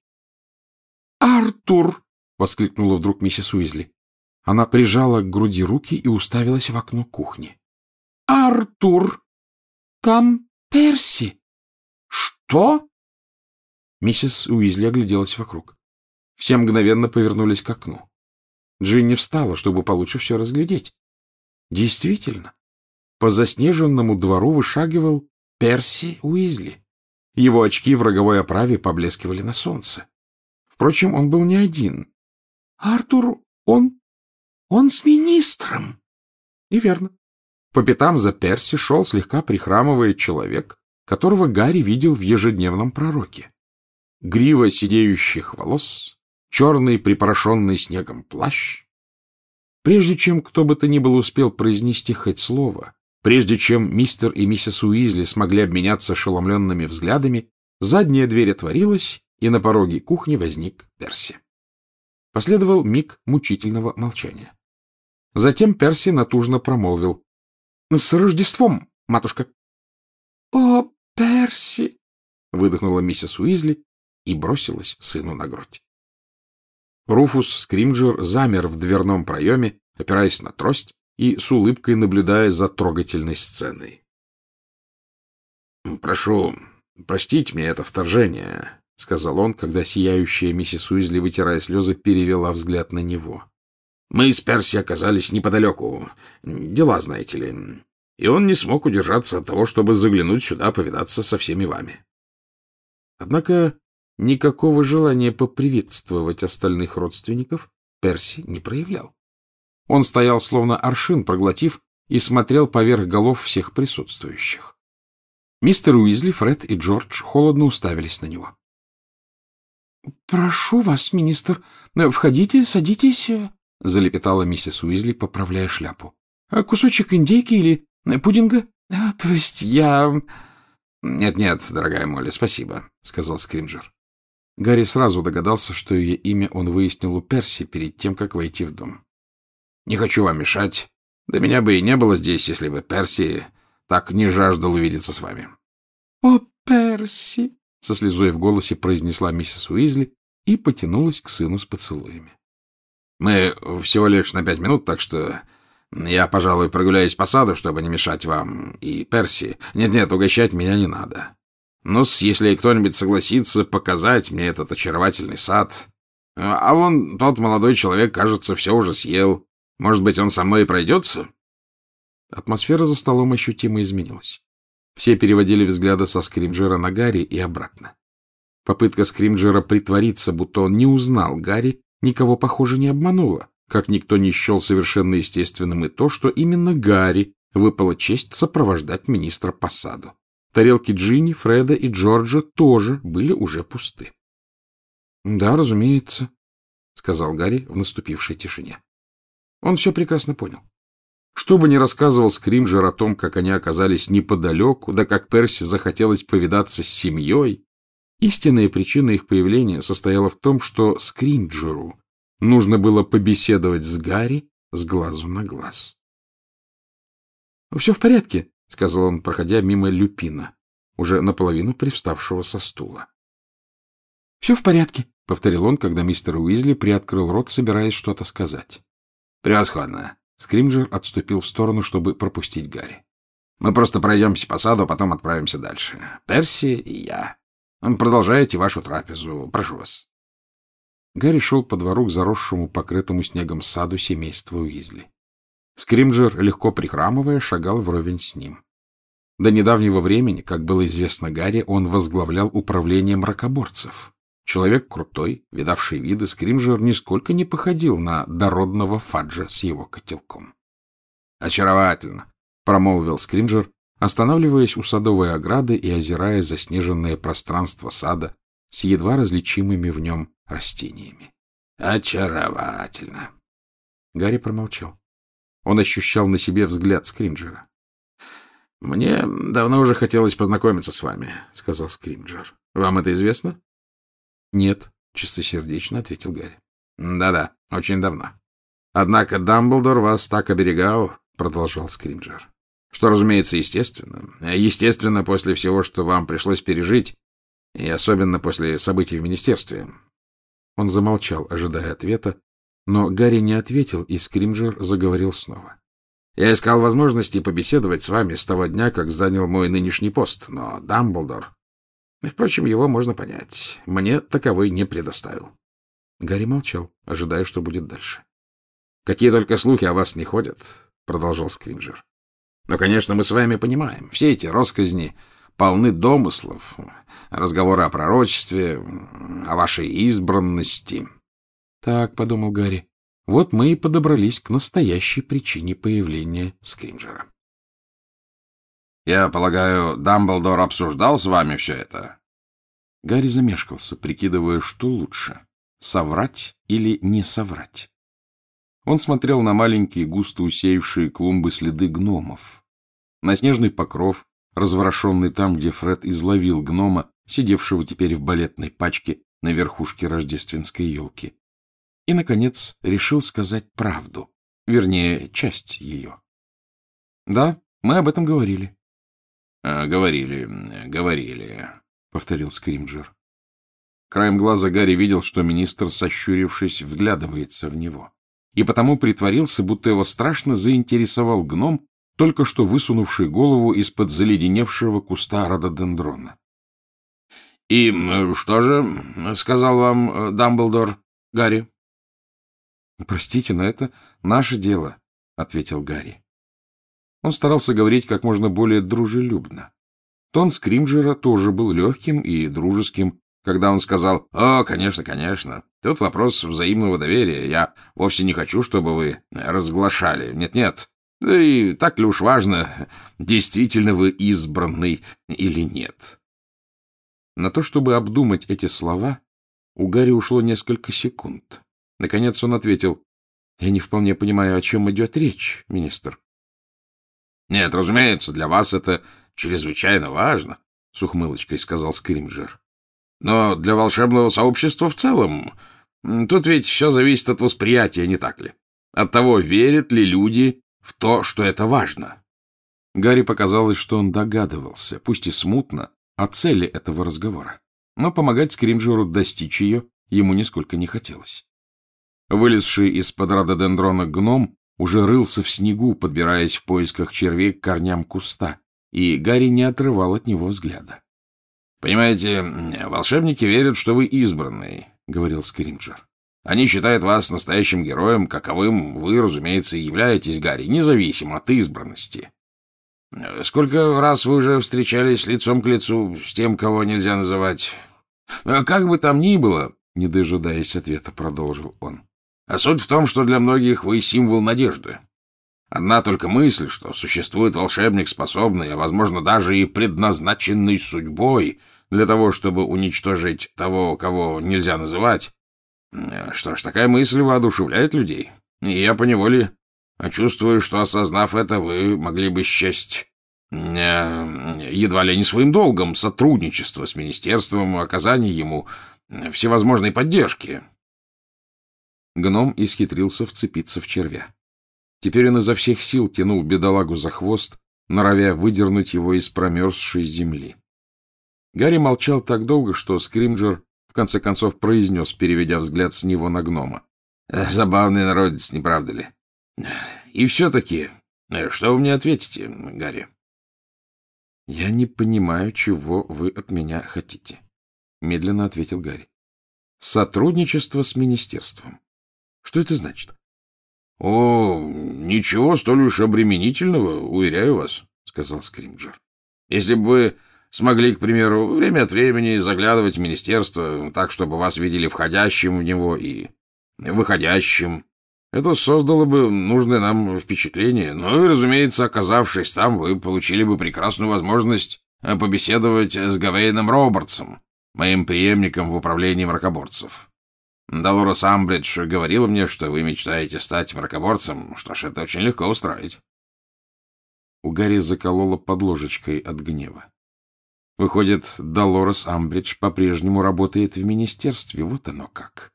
«Артур!» — воскликнула вдруг миссис Уизли. Она прижала к груди руки и уставилась в окно кухни. «Артур! Там Перси!» «Что?» Миссис Уизли огляделась вокруг. Все мгновенно повернулись к окну. Джинни встала, чтобы получше все разглядеть. Действительно, по заснеженному двору вышагивал Перси Уизли. Его очки в роговой оправе поблескивали на солнце. Впрочем, он был не один. — Артур, он с министром. И верно. По пятам за Перси шел, слегка прихрамывая, человек, которого Гарри видел в ежедневном пророке. Грива сидеющих волос, черный припорошенный снегом плащ. Прежде чем кто бы то ни было успел произнести хоть слово, прежде чем мистер и миссис Уизли смогли обменяться ошеломленными взглядами, задняя дверь отворилась, и на пороге кухни возник Перси. Последовал миг мучительного молчания. Затем Перси натужно промолвил. — С Рождеством, матушка! — О, Перси! — выдохнула миссис Уизли и бросилась сыну на грудь. Руфус Скримджер замер в дверном проеме, опираясь на трость и с улыбкой наблюдая за трогательной сценой. — Прошу простить мне это вторжение, — сказал он, когда сияющая миссис Уизли, вытирая слезы, перевела взгляд на него. Мы с Перси оказались неподалеку. Дела, знаете ли. И он не смог удержаться от того, чтобы заглянуть сюда, повидаться со всеми вами. Однако никакого желания поприветствовать остальных родственников Перси не проявлял. Он стоял словно аршин, проглотив, и смотрел поверх голов всех присутствующих. Мистер Уизли, Фред и Джордж холодно уставились на него. — Прошу вас, министр, входите, садитесь, — залепетала миссис Уизли, поправляя шляпу. — Кусочек индейки или пудинга? То есть я... — Нет-нет, дорогая Молли, спасибо, — сказал Скримджер. Гарри сразу догадался, что ее имя он выяснил у Перси перед тем, как войти в дом. — Не хочу вам мешать. Да меня бы и не было здесь, если бы Перси так не жаждал увидеться с вами. — О, Перси! — со слезой в голосе произнесла миссис Уизли и потянулась к сыну с поцелуями. — Мы всего лишь на 5 минут, так что я, пожалуй, прогуляюсь по саду, чтобы не мешать вам и Перси. Нет-нет, угощать меня не надо. Ну-с, если кто-нибудь согласится показать мне этот очаровательный сад. А вон тот молодой человек, кажется, все уже съел. Может быть, он со мной и пройдется? Атмосфера за столом ощутимо изменилась. Все переводили взгляды со Скримджера на Гарри и обратно. Попытка Скримджера притвориться, будто он не узнал Гарри, никого, похоже, не обманула, как никто не счел совершенно естественным и то, что именно Гарри выпала честь сопровождать министра по саду. Тарелки Джинни, Фреда и Джорджа тоже были уже пусты. — Да, разумеется, — сказал Гарри в наступившей тишине. Он все прекрасно понял. Что бы ни рассказывал Скримджер о том, как они оказались неподалеку, да как Перси захотелось повидаться с семьей, истинная причина их появления состояла в том, что Скримджеру нужно было побеседовать с Гарри с глазу на глаз. — Все в порядке, — сказал он, проходя мимо Люпина, уже наполовину привставшего со стула. — Все в порядке, — повторил он, когда мистер Уизли приоткрыл рот, собираясь что-то сказать. — Превосходно. Скримджер отступил в сторону, чтобы пропустить Гарри. — Мы просто пройдемся по саду, а потом отправимся дальше. Перси и я. Продолжайте вашу трапезу. Прошу вас. Гарри шел по двору к заросшему, покрытому снегом саду семейства Уизли. Скримджер, легко прихрамывая, шагал вровень с ним. До недавнего времени, как было известно Гарри, он возглавлял управление мракоборцев. Человек крутой, видавший виды, Скримджер нисколько не походил на дородного Фаджа с его котелком. — Очаровательно! — промолвил Скримджер, останавливаясь у садовой ограды и озирая заснеженное пространство сада с едва различимыми в нем растениями. — Очаровательно! Гарри промолчал. Он ощущал на себе взгляд Скримджера. — Мне давно уже хотелось познакомиться с вами, — сказал Скримджер. — Вам это известно? — Нет, — чистосердечно ответил Гарри. — Да-да, очень давно. Однако Дамблдор вас так оберегал, — продолжал Скримджер, — что, разумеется, естественно. Естественно, после всего, что вам пришлось пережить, и особенно после событий в министерстве. Он замолчал, ожидая ответа, но Гарри не ответил, и Скримджер заговорил снова. — Я искал возможности побеседовать с вами с того дня, как занял мой нынешний пост, но Дамблдор... Впрочем, его можно понять. Мне таковой не предоставил. Гарри молчал, ожидая, что будет дальше. — Какие только слухи о вас не ходят, — продолжал Скримджер. — Но, конечно, мы с вами понимаем. Все эти россказни полны домыслов, разговоры о пророчестве, о вашей избранности. — Так, — подумал Гарри, — вот мы и подобрались к настоящей причине появления Скримджера. Я полагаю, Дамблдор обсуждал с вами все это? Гарри замешкался, прикидывая, что лучше — соврать или не соврать. Он смотрел на маленькие, густо усеявшие клумбы следы гномов, на снежный покров, разворошенный там, где Фред изловил гнома, сидевшего теперь в балетной пачке на верхушке рождественской елки. И, наконец, решил сказать правду, вернее, часть ее. — Да, мы об этом говорили. — Говорили, — повторил Скримджер. Краем глаза Гарри видел, что министр, сощурившись, вглядывается в него, и потому притворился, будто его страшно заинтересовал гном, только что высунувший голову из-под заледеневшего куста рододендрона. — И что же сказал вам Дамблдор, Гарри? — Простите, но это наше дело, — ответил Гарри. Он старался говорить как можно более дружелюбно. Тон Скримджера тоже был легким и дружеским, когда он сказал: «О, конечно, конечно. Тут вопрос взаимного доверия. Я вовсе не хочу, чтобы вы разглашали. Нет-нет. Да и так ли уж важно, действительно вы избранный или нет». На то, чтобы обдумать эти слова, у Гарри ушло несколько секунд. Наконец он ответил: «Я не вполне понимаю, о чем идет речь, министр». «Нет, разумеется, для вас это чрезвычайно важно», — с ухмылочкой сказал Скримджер. «Но для волшебного сообщества в целом тут ведь все зависит от восприятия, не так ли? От того, верят ли люди в то, что это важно». Гарри показалось, что он догадывался, пусть и смутно, о цели этого разговора, но помогать Скримджеру достичь ее ему нисколько не хотелось. Вылезший из-под рододендрона гном уже рылся в снегу, подбираясь в поисках червей к корням куста, и Гарри не отрывал от него взгляда. «Понимаете, волшебники верят, что вы избранный», — говорил Скримджер. «Они считают вас настоящим героем, каковым вы, разумеется, и являетесь, Гарри, независимо от избранности. Сколько раз вы уже встречались лицом к лицу с тем, кого нельзя называть? Как бы там ни было, — не дожидаясь ответа, продолжил он, — а суть в том, что для многих вы символ надежды. Одна только мысль, что существует волшебник, способный, а, возможно, даже и предназначенный судьбой для того, чтобы уничтожить того, кого нельзя называть. Что ж, такая мысль воодушевляет людей. И я поневоле чувствую, что, осознав это, вы могли бы счесть едва ли не своим долгом сотрудничество с министерством и оказание ему всевозможной поддержки». Гном исхитрился вцепиться в червя. Теперь он изо всех сил тянул бедолагу за хвост, норовя выдернуть его из промерзшей земли. Гарри молчал так долго, что Скримджер в конце концов произнес, переведя взгляд с него на гнома: «Забавный народец, не правда ли? И все-таки, что вы мне ответите, Гарри?» «Я не понимаю, чего вы от меня хотите», — медленно ответил Гарри. «Сотрудничество с министерством. Что это значит?» «О, ничего столь уж обременительного, уверяю вас», — сказал Скримджер. «Если бы вы смогли, к примеру, время от времени заглядывать в министерство так, чтобы вас видели входящим в него и выходящим, это создало бы нужное нам впечатление. Ну и, разумеется, оказавшись там, вы получили бы прекрасную возможность побеседовать с Гавейном Робертсом, моим преемником в управлении мракоборцев. Долорес Амбридж говорила мне, что вы мечтаете стать мракоборцем. Что ж, это очень легко устроить». У Гарри закололо под ложечкой от гнева. Выходит, Долорес Амбридж по-прежнему работает в министерстве. Вот оно как.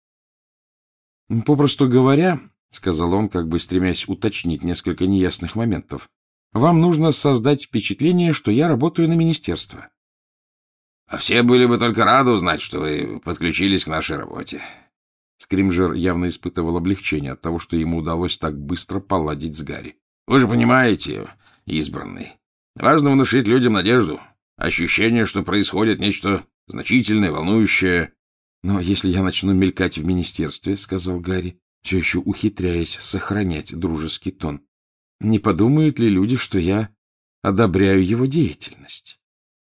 «Попросту говоря, — сказал он, как бы стремясь уточнить несколько неясных моментов, — вам нужно создать впечатление, что я работаю на министерство». «А все были бы только рады узнать, что вы подключились к нашей работе». Скримджер явно испытывал облегчение от того, что ему удалось так быстро поладить с Гарри. «Вы же понимаете, избранный, важно внушить людям надежду, ощущение, что происходит нечто значительное, волнующее». «Но если я начну мелькать в министерстве, — сказал Гарри, все еще ухитряясь сохранять дружеский тон, — не подумают ли люди, что я одобряю его деятельность?»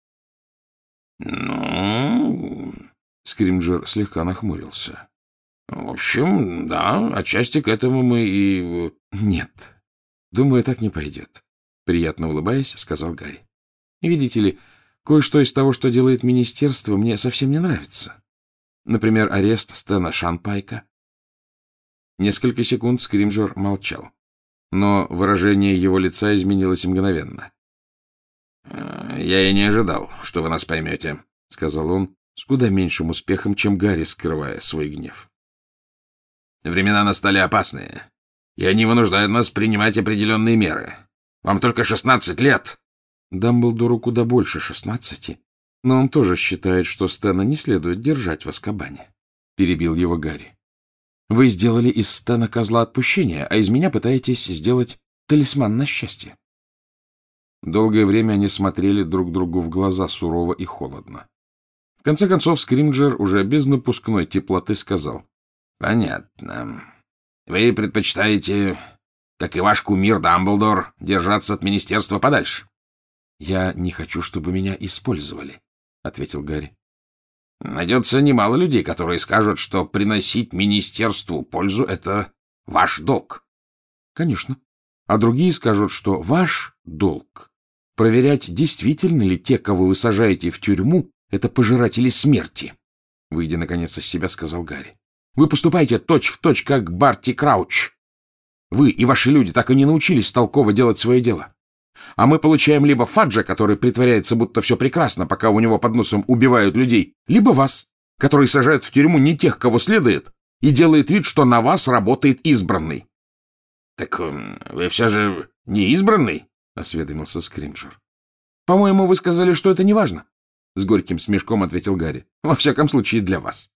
«Ну...» — Скримджер слегка нахмурился. «В общем, да, отчасти к этому мы и...» «Нет, думаю, так не пойдет», — приятно улыбаясь, сказал Гарри. «Видите ли, кое-что из того, что делает министерство, мне совсем не нравится. Например, арест Стэна Шанпайка». Несколько секунд Скримджер молчал, но выражение его лица изменилось мгновенно. «Я и не ожидал, что вы нас поймете», — сказал он с куда меньшим успехом, чем Гарри, скрывая свой гнев. «Времена настали опасные, и они вынуждают нас принимать определенные меры. Вам только 16 лет». Дамблдору куда больше 16, но он тоже считает, что Стэна не следует держать в Азкабане, — перебил его Гарри. Вы сделали из Стэна козла отпущения, а из меня пытаетесь сделать талисман на счастье. Долгое время они смотрели друг другу в глаза сурово и холодно. В конце концов Скримджер уже без напускной теплоты сказал: — Понятно. Вы предпочитаете, как и ваш кумир Дамблдор, держаться от министерства подальше? — Я не хочу, чтобы меня использовали, — ответил Гарри. — Найдется немало людей, которые скажут, что приносить министерству пользу — это ваш долг. — Конечно. А другие скажут, что ваш долг — проверять, действительно ли те, кого вы сажаете в тюрьму, это пожиратели смерти. Выйдя, наконец, из себя, сказал Гарри. Вы поступаете точь-в-точь, как Барти Крауч. Вы и ваши люди так и не научились толково делать свое дело. А мы получаем либо Фаджа, который притворяется, будто все прекрасно, пока у него под носом убивают людей, либо вас, который сажает в тюрьму не тех, кого следует, и делает вид, что на вас работает избранный. — Так вы все же не избранный? — осведомился Скримджер. — По-моему, вы сказали, что это не важно, — с горьким смешком ответил Гарри. — Во всяком случае, для вас.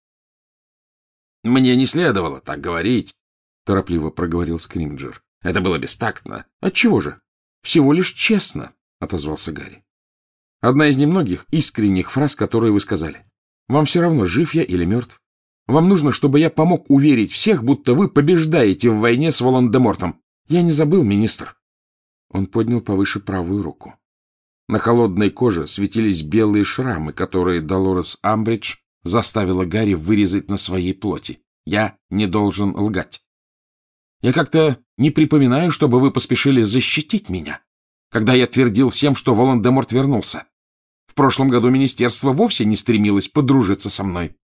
— Мне не следовало так говорить, — торопливо проговорил Скримджер. — Это было бестактно. — Отчего же? — Всего лишь честно, — отозвался Гарри. — Одна из немногих искренних фраз, которые вы сказали. Вам все равно, жив я или мертв. Вам нужно, чтобы я помог уверить всех, будто вы побеждаете в войне с Волан-де-Мортом. Я не забыл, министр. Он поднял повыше правую руку. На холодной коже светились белые шрамы, которые Долорес Амбридж заставила Гарри вырезать на своей плоти. Я не должен лгать. Я как-то не припоминаю, чтобы вы поспешили защитить меня, когда я твердил всем, что Волан-де-Морт вернулся. В прошлом году министерство вовсе не стремилось подружиться со мной.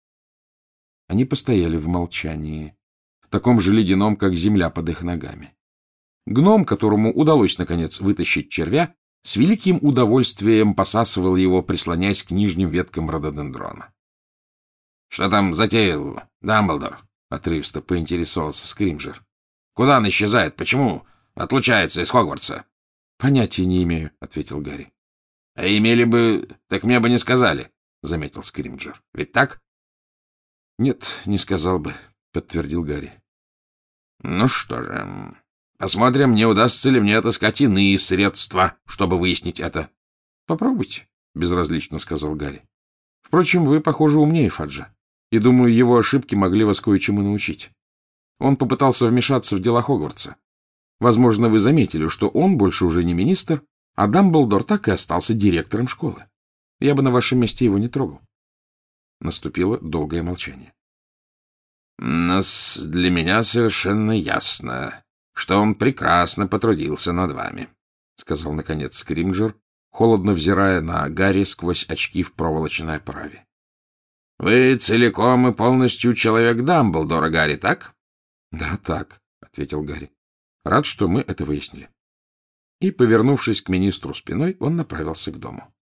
Они постояли в молчании, таком же ледяном, как земля под их ногами. Гном, которому удалось, наконец, вытащить червя, с великим удовольствием посасывал его, прислонясь к нижним веткам рододендрона. — Что там затеял Дамблдор? — отрывисто поинтересовался Скримджер. — Куда он исчезает? Почему отлучается из Хогвартса? — Понятия не имею, — ответил Гарри. — А имели бы, так мне бы не сказали, — заметил Скримджер. — Ведь так? — Нет, не сказал бы, — подтвердил Гарри. — Ну что же, посмотрим, не удастся ли мне отыскать иные средства, чтобы выяснить это. — Попробуйте, — безразлично сказал Гарри. — Впрочем, вы, похоже, умнее Фаджа, и, думаю, его ошибки могли вас кое-чему научить. Он попытался вмешаться в дела Хогвартса. Возможно, вы заметили, что он больше уже не министр, а Дамблдор так и остался директором школы. Я бы на вашем месте его не трогал. Наступило долгое молчание. — Для меня совершенно ясно, что он прекрасно потрудился над вами, — сказал, наконец, Скримджер, холодно взирая на Гарри сквозь очки в проволочной оправе. — Вы целиком и полностью человек Дамблдора, Гарри, так? — Да, так, — ответил Гарри. — Рад, что мы это выяснили. И, повернувшись к министру спиной, он направился к дому.